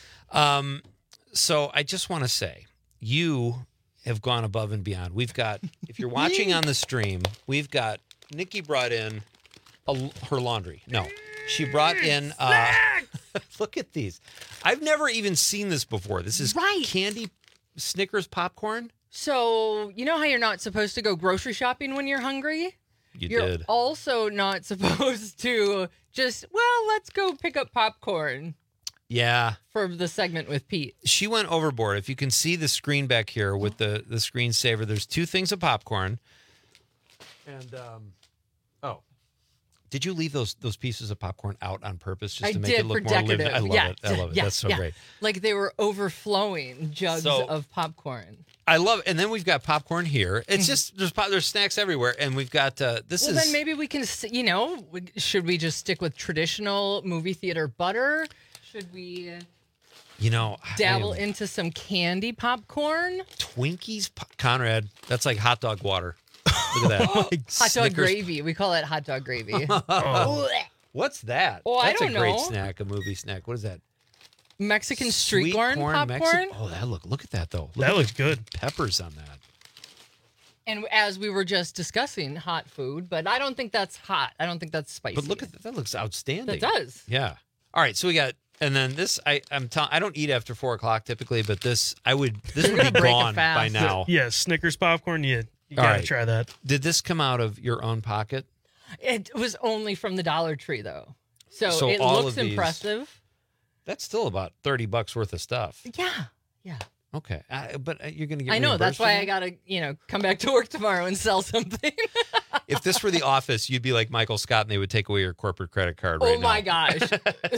Um, so I just want to say, you have gone above and beyond. We've got, if you're watching on the stream, we've got, Nikki brought in a, her laundry. No, she brought in, uh, look at these. I've never even seen this before. This is Right. candy Snickers popcorn. So, you know how you're not supposed to go grocery shopping when you're hungry? You You're did. also not supposed to just, well, let's go pick up popcorn Yeah. for the segment with Pete. She went overboard. If you can see the screen back here with the, the screensaver, there's two things of popcorn. And, um, oh. Did you leave those those pieces of popcorn out on purpose just I to make did it look for more decorative. lived? I love yeah. it. I love it. Yeah, That's so yeah. great. Like they were overflowing jugs So- of popcorn. I love it. And then we've got popcorn here. It's just, there's pop- there's snacks everywhere. And we've got, uh, this Well, is. then maybe we can, s- you know, we- should we just stick with traditional movie theater butter? Should we uh, You know, I dabble am- into some candy popcorn? Twinkies, po- Conrad, that's like hot dog water. Look at that. Hot dog Snickers- gravy. We call it hot dog gravy. Oh. What's that? Oh, I That's don't a great know. snack, a movie snack. What is that? Mexican street Sweet corn, popcorn. Mexi- oh, that look look at that though. Look That at looks the good. Peppers on that. And as we were just discussing, hot food, but I don't think that's hot. I don't think that's spicy. But look at that. That looks outstanding. That does. Yeah. All right. So we got, and then this. I I'm telling. I don't eat after four o'clock typically, but this I would. This You're would gonna be break it gone by fast. now. Yeah, Snickers popcorn. Yeah, you All gotta right. try that. Did this come out of your own pocket? It was only from the Dollar Tree, though. So, So it all looks of these- impressive. That's still about thirty bucks worth of stuff. Yeah. Yeah. Okay, I, but uh, you're going to get. I know. That's reimbursed why for I got to, you know, come back to work tomorrow and sell something. that? If this were The Office, you'd be like Michael Scott, and they would take away your corporate credit card right oh, my now. gosh.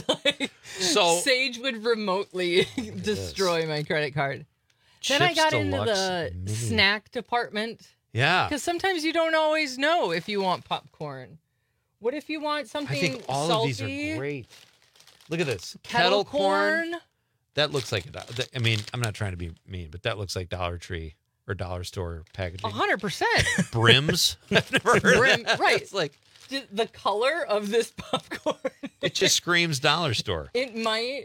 So Sage would remotely destroy my credit card. Then I Chips got into Deluxe the Mini. snack department. Yeah. Because sometimes you don't always know if you want popcorn. What if you want something I think all salty? of these are great. Look at this Kettle, corn. corn. That looks like a. do- that- I mean, I'm not trying to be mean, but that looks like Dollar Tree or Dollar Store packaging. A hundred percent. Brims. I've never heard Brim, of that. right. It's like D- the color of this popcorn. it just screams Dollar Store. It might.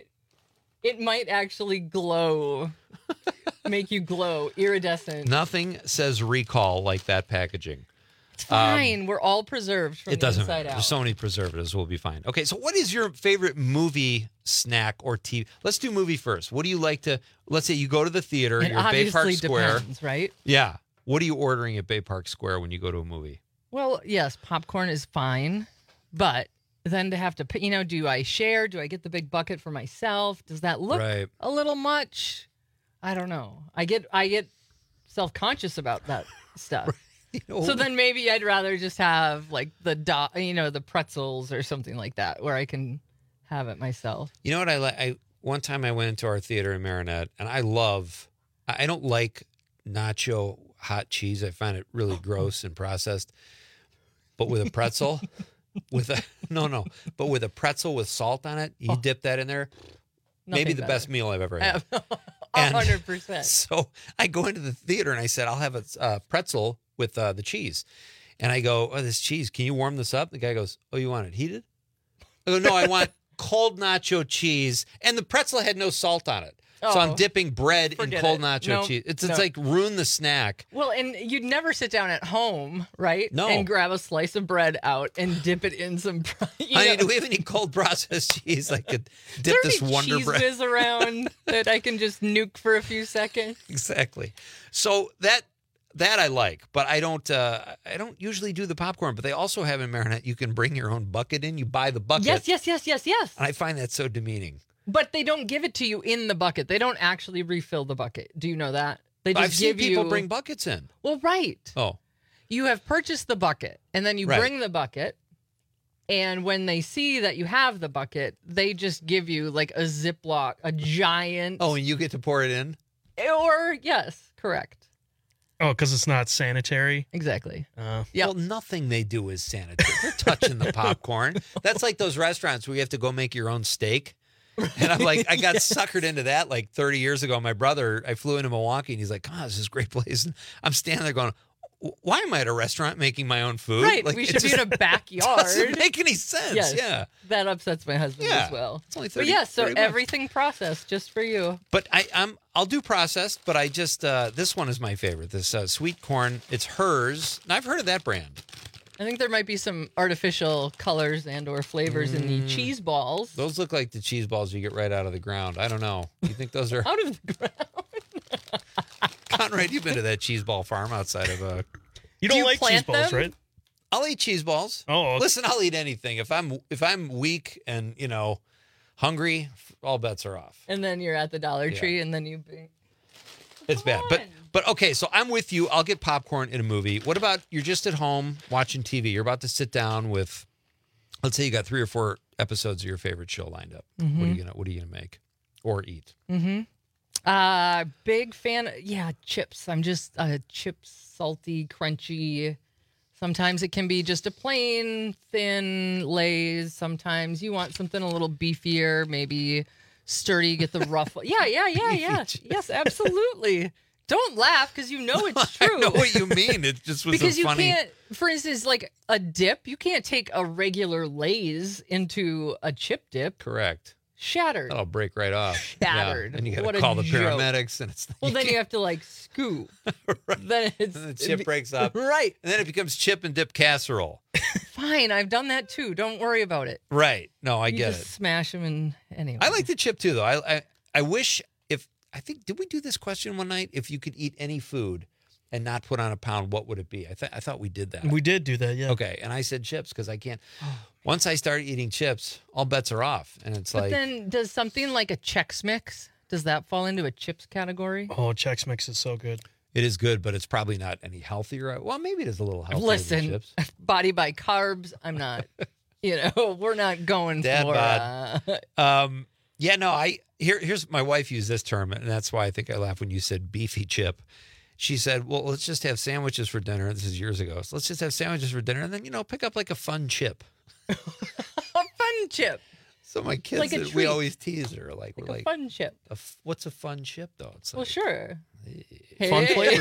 It might actually glow. Make you glow, iridescent. Nothing says recall like that packaging. It's fine. We're all preserved from It the doesn't inside matter. out. There's so many preservatives. We'll be fine. Okay, so what is your favorite movie snack or T V? Let's do movie first. What do you like to? Let's say you go to the theater. It You're at Bay Park obviously Square. depends, right? Yeah. What are you ordering at Bay Park Square when you go to a movie? Well, yes, popcorn is fine, but then to have to, pay- you know, do I share? Do I get the big bucket for myself? Does that look Right. a little much? I don't know. I get I get self conscious about that stuff. know- So then maybe I'd rather just have like the do- you know the pretzels or something like that where I can have it myself. You know what I like? I one time I went into our theater in Marinette, and I love. I I don't like nacho hot cheese. I find it really gross and processed. But with a pretzel, with a no no, but with a pretzel with salt on it, you dip that in there. Maybe Nothing the better. best meal I've ever had. A And hundred percent. So I go into the theater and I said, I'll have a uh, pretzel with uh, the cheese. And I go, oh, this cheese, can you warm this up? The guy goes, oh, you want it heated? I go, no, I want cold nacho cheese. And the pretzel had no salt on it. So I'm Oh, dipping bread in forget cold it. nacho No, cheese. It's, it's no. like ruin the snack. Well, and you'd never sit down at home, right? No. And grab a slice of bread out and dip it in some. You Honey, know, do we have any cold processed cheese I could is dip there this any Wonder cheese Bread? whiz around that I can just nuke for a few seconds? Exactly. So that that I like, but I don't. Uh, I don't usually do the popcorn. But they also have in Marinette, you can bring your own bucket in. You buy the bucket. Yes, yes, yes, yes, yes. And I find that so demeaning. But they don't give it to you in the bucket. They don't actually refill the bucket. Do you know that? They just I've seen give people you... bring buckets in. Well, right. Oh. You have purchased the bucket, and then you Right. bring the bucket, and when they see that you have the bucket, they just give you like a Ziploc, a giant... Oh, and you get to pour it in? Or, yes, correct. Oh, because it's not sanitary? Exactly. Uh, Well, nothing they do is sanitary. They're touching the popcorn. That's like those restaurants where you have to go make your own steak. And I'm like, I got yes. suckered into that like thirty years ago. My brother, I flew into Milwaukee, and he's like, "God, this is a great place." And I'm standing there going, why am I at a restaurant making my own food? Right, like, we should be in a backyard. Doesn't make any sense. Yes, yeah, that upsets my husband Yeah. as well. It's only thirty, but yeah, so thirty bucks. everything processed just for you. But I, I'm I'll do processed, but I just uh, this one is my favorite. This uh, sweet corn. It's hers. And I've heard of that brand. I think there might be some artificial colors and or flavors in the cheese balls. Those look like the cheese balls you get right out of the ground. I don't know. You think those are out of the ground? Conrad, you've been to that cheese ball farm outside of a. You don't Do you like cheese balls, them? right? I'll eat cheese balls. Oh, listen, I'll eat anything. If I'm if I'm weak and you know hungry, all bets are off. And then you're at the Dollar Yeah. Tree, and then you. Be... It's bad, but but okay. So I'm with you. I'll get popcorn in a movie. What about you're just at home watching T V? You're about to sit down with, let's say you got three or four episodes of your favorite show lined up. Mhm. What are you gonna What are you gonna make or eat? Mm-hmm. Uh, big fan. Yeah, chips. I'm just uh, chips, salty, crunchy. Sometimes it can be just a plain thin Lay's. Sometimes you want something a little beefier, maybe sturdy. Get the rough. Yeah, yeah, yeah, yeah. Yes, absolutely. Don't laugh because you know it's true. I know what you mean. It just was because a you funny. can't. For instance, like a dip, you can't take a regular Lay's into a chip dip. Correct. Shattered. That'll break right off. Shattered. Yeah. And you got What to a call the joke. paramedics, and it's Well, then you have to like scoop. Then it's and the chip breaks up. Right. And then it becomes chip and dip casserole. Fine, I've done that too. Don't worry about it. Right. No, I you get just it. Smash them in anyway. I like the chip too, though. I, I I wish if I think did we do this question one night? If you could eat any food and not put on a pound, what would it be? I thought I thought we did that. We did do that, yeah. Okay, and I said chips because I can't. Once I start eating chips, all bets are off, and it's But like then, does something like a Chex Mix? Does that fall into a chips category? Oh, Chex Mix is so good. it is good, but it's probably not any healthier. Well, maybe it is a little healthier than Listen, chips. body by carbs. I'm not. You know, we're not going Dad for. bod. Uh, Um, yeah, no, I here here's my wife used this term, and that's why I think I laughed when you said beefy chip. She said, "Well, let's just have sandwiches for dinner." This is years ago. So let's just have sandwiches for dinner, and then you know, pick up like a fun chip. a fun chip. So my kids, Like a we treat. always tease her, like, Like we're a like, fun chip. a f- "What's a fun chip, though?" It's Well, like, sure. fun Hey. flavor.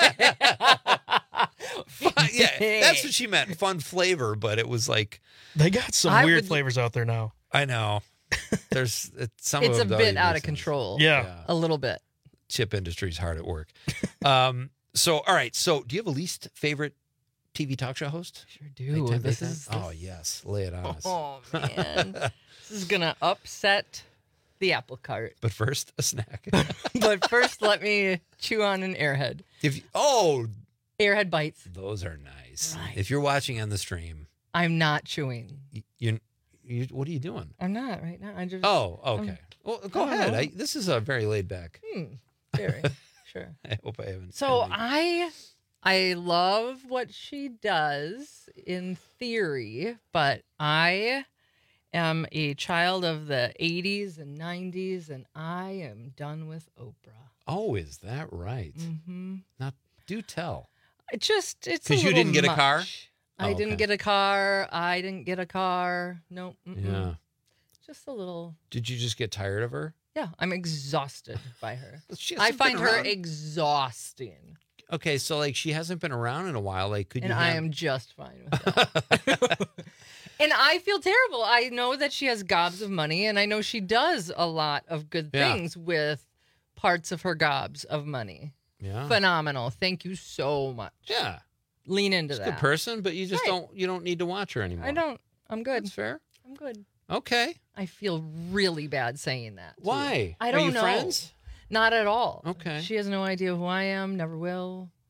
Fun- yeah, that's what she meant, fun flavor. But it was like They got some I weird would- flavors out there now. I know. There's it's, some It's of a them don't bit even out make of sense. control. Yeah. A little bit. Chip industry's hard at work. um, so, all right. So, do you have a least favorite T V talk show host? Sure do. Nighttime, This daytime? is. Oh, yes. Lay it on us. Oh man, this is gonna upset the apple cart. But first, a snack. But first, let me chew on an Airhead. if you, oh, Airhead bites. those are nice. Right. If you're watching on the stream, I'm not chewing. you, you, you what are you doing? I'm not right now. I just. Oh, okay. Um, well, go I don't ahead. know. I, this is a very laid back. Hmm. Very. Sure. I hope I haven't. So offended I I love what she does in theory, but I am a child of the eighties and nineties, and I am done with Oprah. Oh, is that right? Mm-hmm. Now, do tell. It just it's Because a you little didn't get a car? much. I Oh, didn't okay. get a car. I didn't get a car. No. Mm-mm. Yeah. Just a little. Did you just get tired of her? Yeah, I'm exhausted by her. She I hasn't been find her around. exhausting, Okay, so like she hasn't been around in a while. Like, could and you? I have- am just fine with that. And I feel terrible. I know that she has gobs of money, and I know she does a lot of good Yeah. things with parts of her gobs of money. Yeah. Phenomenal. Thank you so much. Yeah. Lean into She's a that. good person, but you just Right. don't you don't need to watch her anymore. I don't. I'm good. That's fair. I'm good. Okay. I feel really bad saying that. too. Why? I Are don't you know. friends? Not at all. Okay. She has no idea who I am. Never will.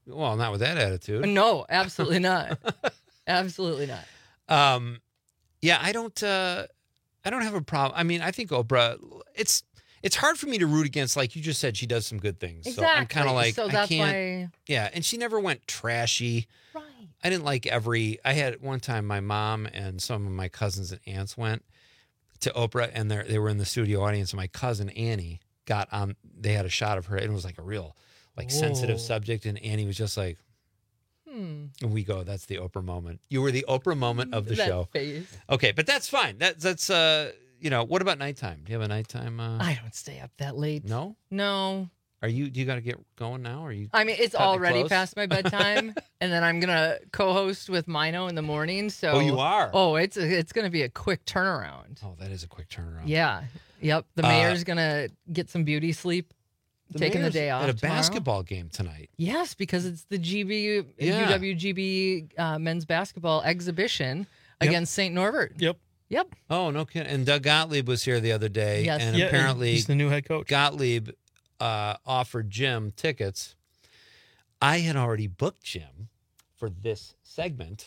Well, not with that attitude. No, absolutely not. Absolutely not. Um, yeah, I don't. Uh, I don't have a problem. I mean, I think Oprah. It's it's hard for me to root against. Like you just said, she does some good things. Exactly. So I'm kind of like, so I that's can't. why. Yeah, and she never went trashy. Right. I didn't like every. I had one time my mom and some of my cousins and aunts went to Oprah, and they they were in the studio audience, and my cousin Annie got on. They had a shot of her, and it was like a real, like Whoa. sensitive subject, and Annie was just like. Hmm. And we go, that's the Oprah moment. You were the Oprah moment of the That show. face. Okay, but that's fine. That, that's, uh, you know, what about nighttime? Do you have a nighttime? Uh... I don't stay up that late. No? No. Are you, do you got to get going now? Or are you? I mean, it's cutting it already close? past my bedtime, and then I'm gonna co-host with Mino in the morning. So, Oh, you are? Oh, it's a, it's gonna be a quick turnaround. Oh, that is a quick turnaround. Yeah. Yep. The Uh, mayor's gonna get some beauty sleep, The taking the mayor's day off. At a tomorrow. basketball game tonight. Yes, because it's the G B Yeah. U W G B uh, men's basketball exhibition Yep. against Saint Norbert. Yep. Yep. Oh, no kidding. And Doug Gottlieb was here the other day. Yes. And Yeah, apparently he's the new head coach. Gottlieb uh, offered Jim tickets. I had already booked Jim for this segment.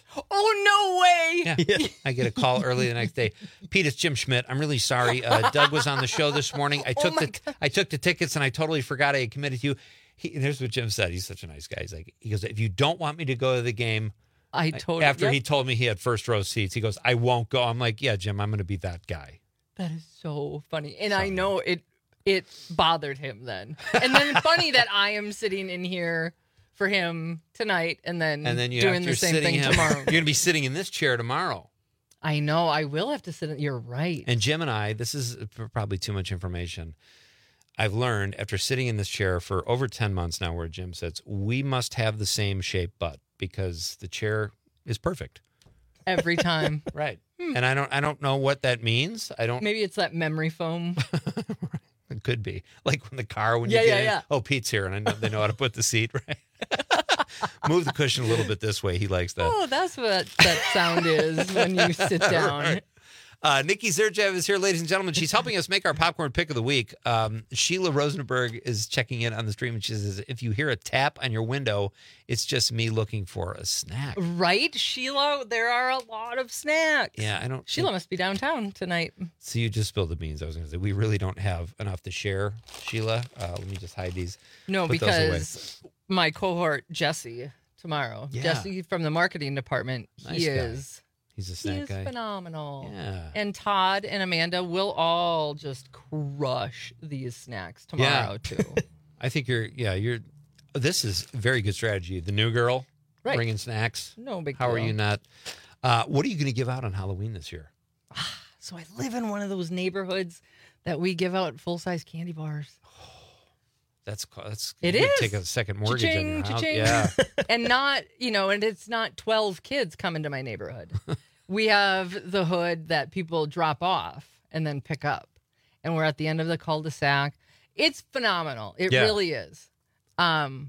Oh, no way. Yeah. I get a call early the next day. Pete, it's Jim Schmidt. I'm really sorry. Uh, Doug was on the show this morning. I Oh took my the I took the tickets and I totally forgot I had committed to you. He, and here's what Jim said. He's such a nice guy. He's like, he goes, if you don't want me to go to the game, I totally. after yep. he told me he had first row seats, he goes, I won't go. I'm like, yeah, Jim, I'm going to be that guy. That is so funny. And I know it it bothered him then. And then funny that I am sitting in here for him tonight and then, And then you doing after the same sitting thing him, tomorrow. You're going to be sitting in this chair tomorrow. I know. I will have to sit in. You're right. And Jim and I, this is probably too much information. I've learned after sitting in this chair for over ten months now where Jim sits, we must have the same shaped butt because the chair is perfect. Every time. Right. And I don't I don't know what that means. I don't Maybe it's that memory foam. It could be. Like when the car when Yeah, you get yeah, in, yeah. oh, Pete's here and I know they know how to put the seat right. Move the cushion a little bit this way. He likes that. Oh, that's what that sound is when you sit down. Right. Uh, Nikki Zerjev is here, ladies and gentlemen. She's helping us make our popcorn pick of the week. Um, Sheila Rosenberg is checking in on the stream, and she says, if you hear a tap on your window, it's just me looking for a snack. Right, Sheila? There are a lot of snacks. Yeah, I don't... Sheila must be downtown tonight. So you just spilled the beans. I was going to say, we really don't have enough to share, Sheila. Uh, let me just hide these. No, Put those away. because my cohort, Jesse, tomorrow. Yeah. Jesse from the marketing department. He Nice guy. is... He's a He snack is guy. phenomenal. Yeah. And Todd and Amanda will all just crush these snacks tomorrow, too. I think you're, yeah, you're, this is a very good strategy. The new girl, Right. bringing snacks. No big How are deal. you not? Uh, what are you going to give out on Halloween this year? So I live in one of those neighborhoods that we give out full-size candy bars. That's, that's It you would is. take a second mortgage on your Cha-ching, house. cha-ching. Yeah. And not, you know, and it's not twelve kids coming to my neighborhood. We have the hood that people drop off and then pick up. And we're at the end of the cul-de-sac. It's phenomenal. It Yeah. really is. Um,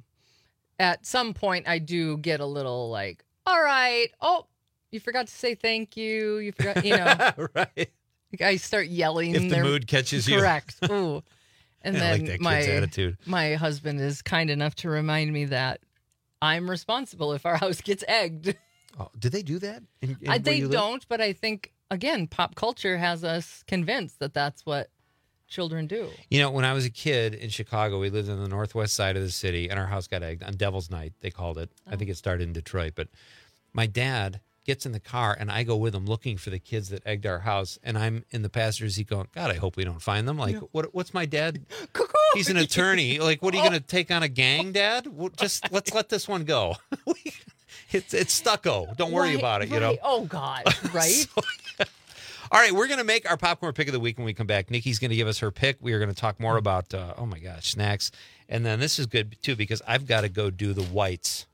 at some point, I do get a little like, all right, oh, you forgot to say thank you. You forgot, you know. Right. Like I start yelling. If the their- mood catches you. Correct. Ooh. And I then like that my kid's attitude. my husband is kind enough to remind me that I'm responsible if our house gets egged. Oh, do they do that? In, in I, where they you live? don't, but I think again, pop culture has us convinced that that's what children do. You know, when I was a kid in Chicago, we lived on the northwest side of the city, and our house got egged on Devil's Night, they called it. I think it started in Detroit. But my dad gets in the car, and I go with him looking for the kids that egged our house, and I'm in the passenger seat going, God, I hope we don't find them. Like, what? what's my dad? He's an attorney. Like, what are you going to take on a gang, Dad? Well, just let's let this one go. It's it's stucco. Don't worry Right, about it, you know. right. Oh God, right? So, all right, we're going to make our popcorn pick of the week when we come back. Nikki's going to give us her pick. We are going to talk more about, uh, oh my gosh, snacks. And then this is good, too, because I've got to go do the whites.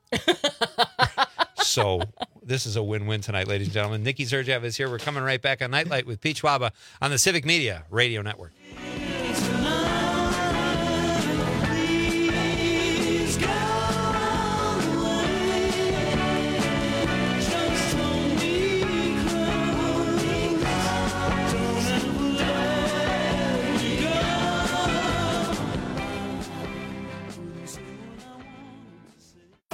So this is a win-win tonight, ladies and gentlemen. Nikki Zerjev is here. We're coming right back on Nightlight with Pete Schwaba on the Civic Media Radio Network.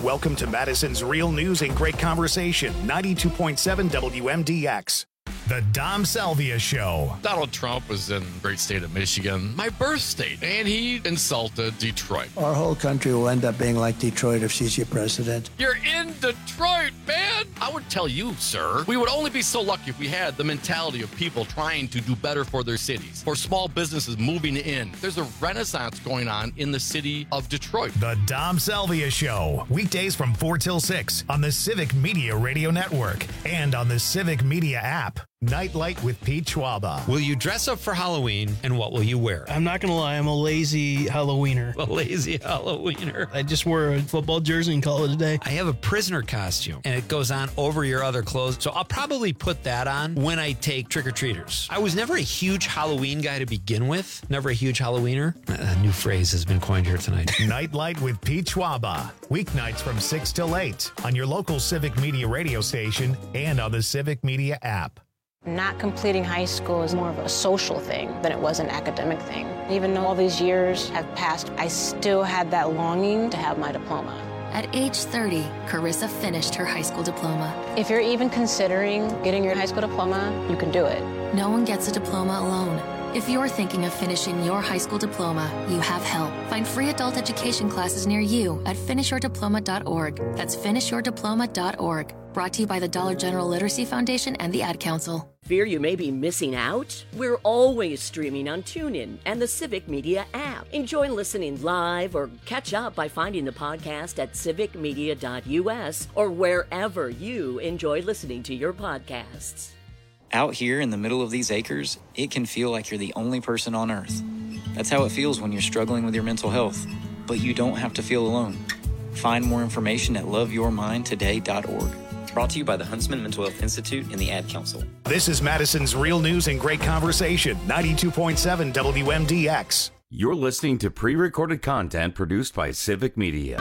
Welcome to Madison's Real News and Great Conversation, ninety-two point seven W M D X. The Dom Salvia Show. Donald Trump was in the great state of Michigan, my birth state, and he insulted Detroit. Our whole country will end up being like Detroit if she's your president. You're in Detroit, man! I would tell you, sir, we would only be so lucky if we had the mentality of people trying to do better for their cities, for small businesses moving in. There's a renaissance going on in the city of Detroit. The Dom Salvia Show. Weekdays from four till six on the Civic Media Radio Network and on the Civic Media app. Nightlight with Pete Schwaba. Will you dress up for Halloween, and what will you wear? I'm not going to lie. I'm a lazy Halloweener. A lazy Halloweener. I just wear a football jersey and call it a day. I have a prisoner costume, and it goes on over your other clothes, so I'll probably put that on when I take trick-or-treaters. I was never a huge Halloween guy to begin with. Never a huge Halloweener. A new phrase has been coined here tonight. Nightlight with Pete Schwaba. Weeknights from six till eight on your local Civic Media radio station and on the Civic Media app. Not completing high school is more of a social thing than it was an academic thing. Even though all these years have passed, I still had that longing to have my diploma. At age thirty, Carissa finished her high school diploma. If you're even considering getting your high school diploma, you can do it. No one gets a diploma alone. If you're thinking of finishing your high school diploma, you have help. Find free adult education classes near you at finish your diploma dot org. That's finish your diploma dot org. Brought to you by the Dollar General Literacy Foundation and the Ad Council. Fear you may be missing out? We're always streaming on TuneIn and the Civic Media app. Enjoy listening live or catch up by finding the podcast at civic media dot U S or wherever you enjoy listening to your podcasts. Out here in the middle of these acres, it can feel like you're the only person on Earth. That's how it feels when you're struggling with your mental health. But you don't have to feel alone. Find more information at love your mind today dot org. Brought to you by the Huntsman Mental Health Institute and the Ad Council. This is Madison's Real News and Great Conversation, ninety-two point seven W M D X. You're listening to pre-recorded content produced by Civic Media.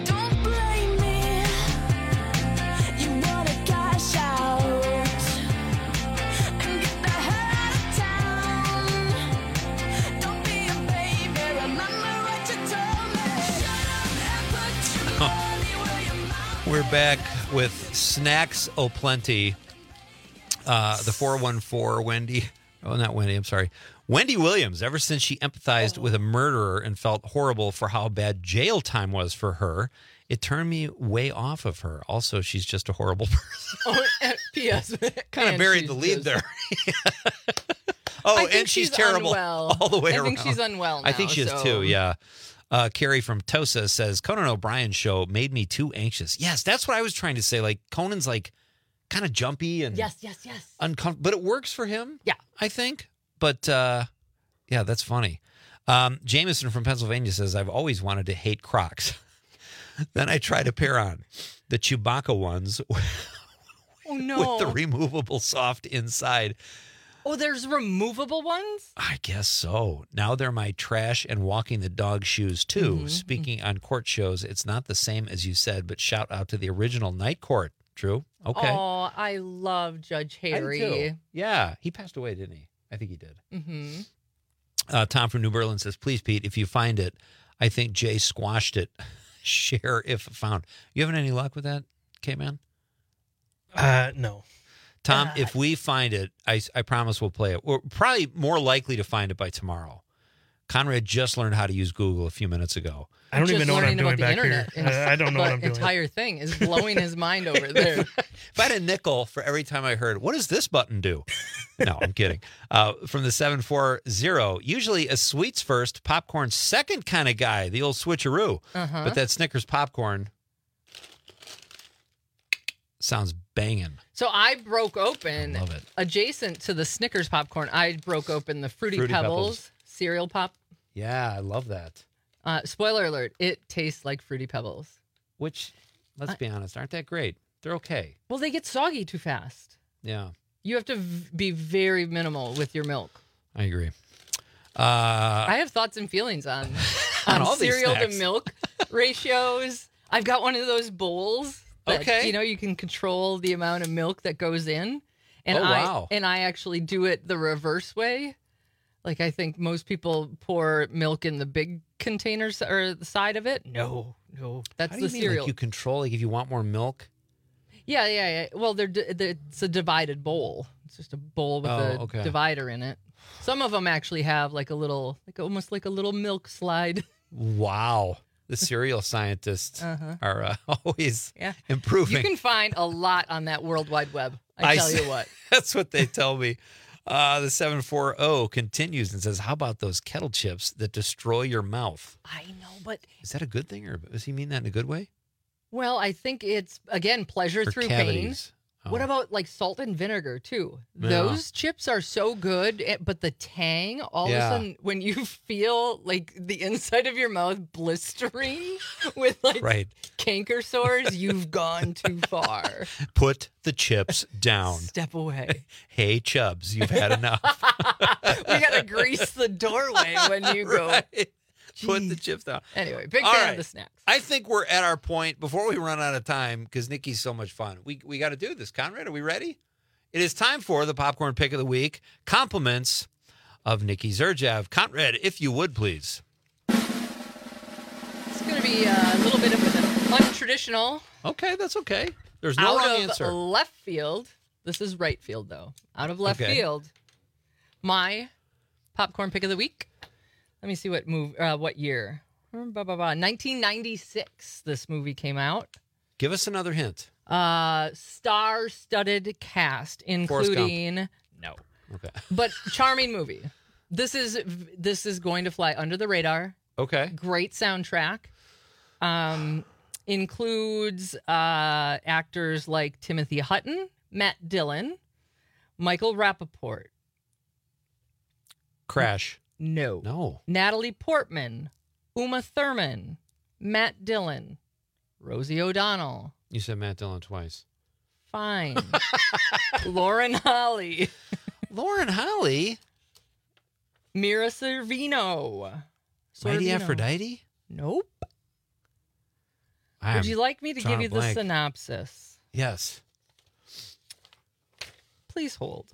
We're back with Snacks O'Plenty. Uh, the four one four, Wendy. Oh, not Wendy, I'm sorry. Wendy Williams, ever since she empathized with a murderer and felt horrible for how bad jail time was for her, it turned me way off of her. Also, she's just a horrible person. Oh, P S Kind of buried the lead just... there. Oh, I think and she's, she's terrible unwell. all the way I around. think she's unwell now. I think she is so. too, yeah. Uh, Carrie from Tosa says, Conan O'Brien's show made me too anxious. Yes, that's what I was trying to say. Like, Conan's like kind of jumpy and yes, yes, yes, uncomfortable, but it works for him. Yeah, I think. But uh, yeah, that's funny. Um, Jameson from Pennsylvania says, I've always wanted to hate Crocs. Then I tried a pair on, the Chewbacca ones. Oh no, with the removable soft inside. Oh, there's removable ones? I guess so. Now they're my trash and walking the dog shoes, too. Mm-hmm. Speaking on court shows, it's not the same as you said, but shout out to the original Night Court. True? Okay. Oh, I love Judge Harry. Yeah. He passed away, didn't he? I think he did. Mm-hmm. Uh, Tom from New Berlin says, please, Pete, if you find it, I think Jay squashed it. Share if found. You having any luck with that, K-Man? Uh, no. Tom, Uh, if we find it, I, I promise we'll play it. We're probably more likely to find it by tomorrow. Conrad just learned how to use Google a few minutes ago. I don't just even know what I'm doing about the back internet here. I, I don't know what I'm The doing. entire thing is blowing his mind over there. If I had a nickel for every time I heard, what does this button do? No, I'm kidding. Uh, from the seven four zero, usually a sweets first, popcorn second kind of guy, the old switcheroo. Uh-huh. But that Snickers popcorn sounds banging. So I broke open, I love it. adjacent to the Snickers popcorn, I broke open the Fruity, Fruity Pebbles, Pebbles. cereal pop. Yeah, I love that. Uh, spoiler alert, it tastes like Fruity Pebbles. Which, let's Uh, be honest, aren't that great? They're okay. Well, they get soggy too fast. Yeah, You have to v- be very minimal with your milk. I agree. Uh, I have thoughts and feelings on, on on all these cereal to snacks. milk ratios. I've got one of those bowls that, Okay. you know, you can control the amount of milk that goes in. And Oh, I wow. and I actually do it the reverse way. Like I think most people pour milk in the big containers or the side of it? No, no. That's How do the you mean, cereal. like you control, like if you want more milk? Yeah, yeah, yeah. Well, they're, they're it's a divided bowl. It's just a bowl with Oh, a okay. divider in it. Some of them actually have like a little, like almost like a little milk slide. Wow. The cereal scientists Uh-huh. are uh, always Yeah. improving. You can find a lot on that World Wide Web. I tell s- you what. That's what they tell me. Uh, the seven forty continues and says, how about those kettle chips that destroy your mouth? I know, but Is that a good thing, or does he mean that in a good way? well, I think it's again pleasure Or through cavities. pain. What Oh. about like salt and vinegar too? Yeah. Those chips are so good, eh, but the tang, all Yeah. of a sudden, when you feel like the inside of your mouth blistering with like Right. canker sores, you've gone too far. Put the chips down. Step away. Hey, Chubbs, you've had enough. We gotta grease the doorway when you go. Right. Put the chips down. Anyway, big All fan right. of the snacks. I think we're at our point before we run out of time because Nikki's so much fun. We we got to do this. Conrad, are we ready? It is time for the popcorn pick of the week. Compliments of Nikki Zerjev. Conrad, if you would, please. It's gonna be a little bit of an untraditional. Okay, that's okay. There's no out wrong of answer. left field. This is right field, though. Out of left Okay. field. My popcorn pick of the week. Let me see what move, uh, what year. Blah, blah, blah. nineteen ninety-six. This movie came out. Give us another hint. Uh, star-studded cast, Forrest Gump. including no, Okay. but charming movie. This is this is going to fly under the radar. Okay. Great soundtrack. Um, includes uh, actors like Timothy Hutton, Matt Dillon, Michael Rappaport. Crash. No. No. Natalie Portman, Uma Thurman, Matt Dillon, Rosie O'Donnell. You said Matt Dillon twice. Fine. Lauren Holly. Lauren Holly? Mira Sorvino. Mighty Sorvino. Aphrodite? Nope. I'm Would you like me to drawing give you a the blank. synopsis? Yes. Please hold.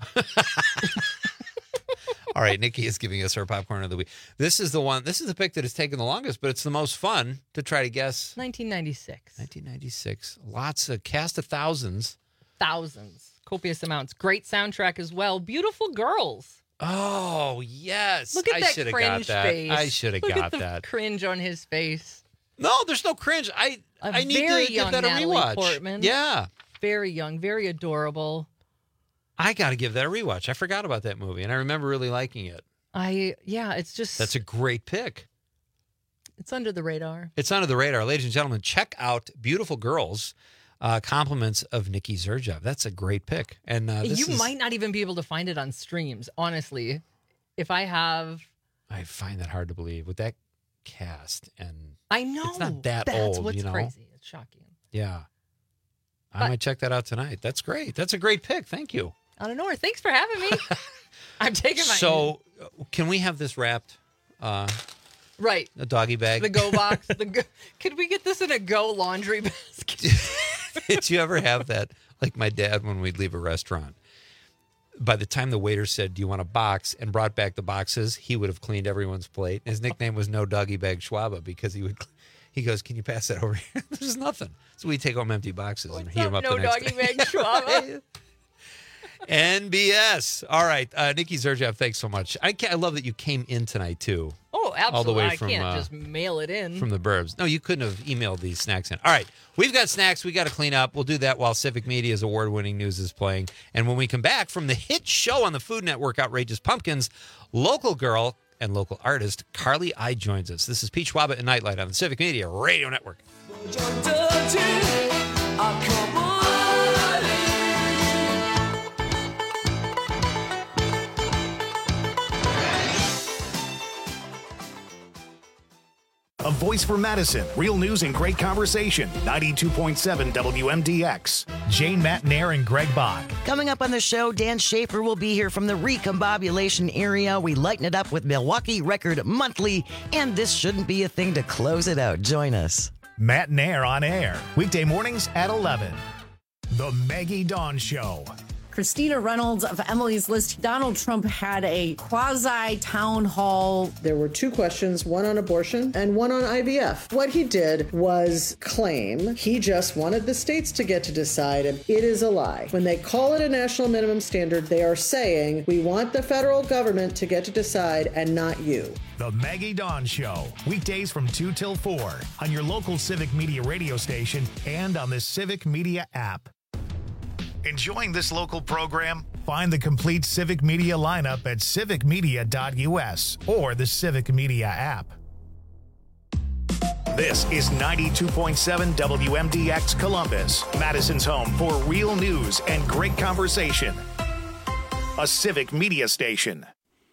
All right, Nikki is giving us her popcorn of the week. This is the one, this is the pick that has taken the longest, but it's the most fun to try to guess. nineteen ninety-six. nineteen ninety-six. Lots of cast of thousands. Thousands. Copious amounts. Great soundtrack as well. Beautiful girls. Oh, yes. Look at I that should have got cringe that. face. I should have Look got at the that. cringe on his face. No, there's no cringe. I A I need very to young give that a Natalie rewatch. Portman. Yeah. Very young, very adorable. I got to give that a rewatch. I forgot about that movie, and I remember really liking it. I yeah, it's just That's a great pick. it's under the radar. It's under the radar. Ladies and gentlemen, check out Beautiful Girls, uh, compliments of Nikki Zerjev. That's a great pick. And uh, this You is- might not even be able to find it on streams, honestly. If I have I find that hard to believe with that cast. And I know it's not that that's old, what's you know? crazy. It's shocking. Yeah. I But- might check that out tonight. That's great. That's a great pick. Thank you. I don't know. Thanks for having me. I'm taking my So, uh, can we have this wrapped? Uh, right. a doggy bag? The go box. The go, could we get this in a go laundry basket? Did you ever have that? Like my dad, when we'd leave a restaurant, by the time the waiter said, "Do you want a box?" and brought back the boxes, he would have cleaned everyone's plate. His nickname was No Doggy Bag Schwaba because he would. He goes, "Can you pass that over here?" There's nothing. So we take home empty boxes and heat them up no the next doggy day. bag Schwaba. N B S. All right, uh, Nikki Zerjev, thanks so much. I, ca I love that you came in tonight too. Oh, absolutely. All the way I from, can't uh, just mail it in. From the burbs. No, you couldn't have emailed these snacks in. All right. We've got snacks we got to clean up. We'll do that while Civic Media's award-winning news is playing. And when we come back from the hit show on the Food Network, Outrageous Pumpkins, local girl and local artist Carly I joins us. This is Pete Schwaba and Nightlight on the Civic Media Radio Network. A voice for Madison. Real news and great conversation. ninety-two point seven W M D X. Jane Matnair and Greg Bach. Coming up on the show, Dan Schaefer will be here from the recombobulation area. We lighten it up with Milwaukee Record Monthly, and this shouldn't be a thing to close it out. Join us. Matnair on air. Weekday mornings at eleven. The Maggie Dawn Show. Christina Reynolds of Emily's List. Donald Trump had a quasi town hall. There were two questions, one on abortion and one on I V F. What he did was claim he just wanted the states to get to decide. It is a lie. When they call it a national minimum standard, they are saying we want the federal government to get to decide and not you. The Maggie Dawn Show, weekdays from two till four on your local Civic Media radio station and on the Civic Media app. Enjoying this local program? Find the complete Civic Media lineup at civic media dot u s or the Civic Media app. This is ninety-two point seven W M D X Columbus, Madison's home for real news and great conversation. A Civic Media station.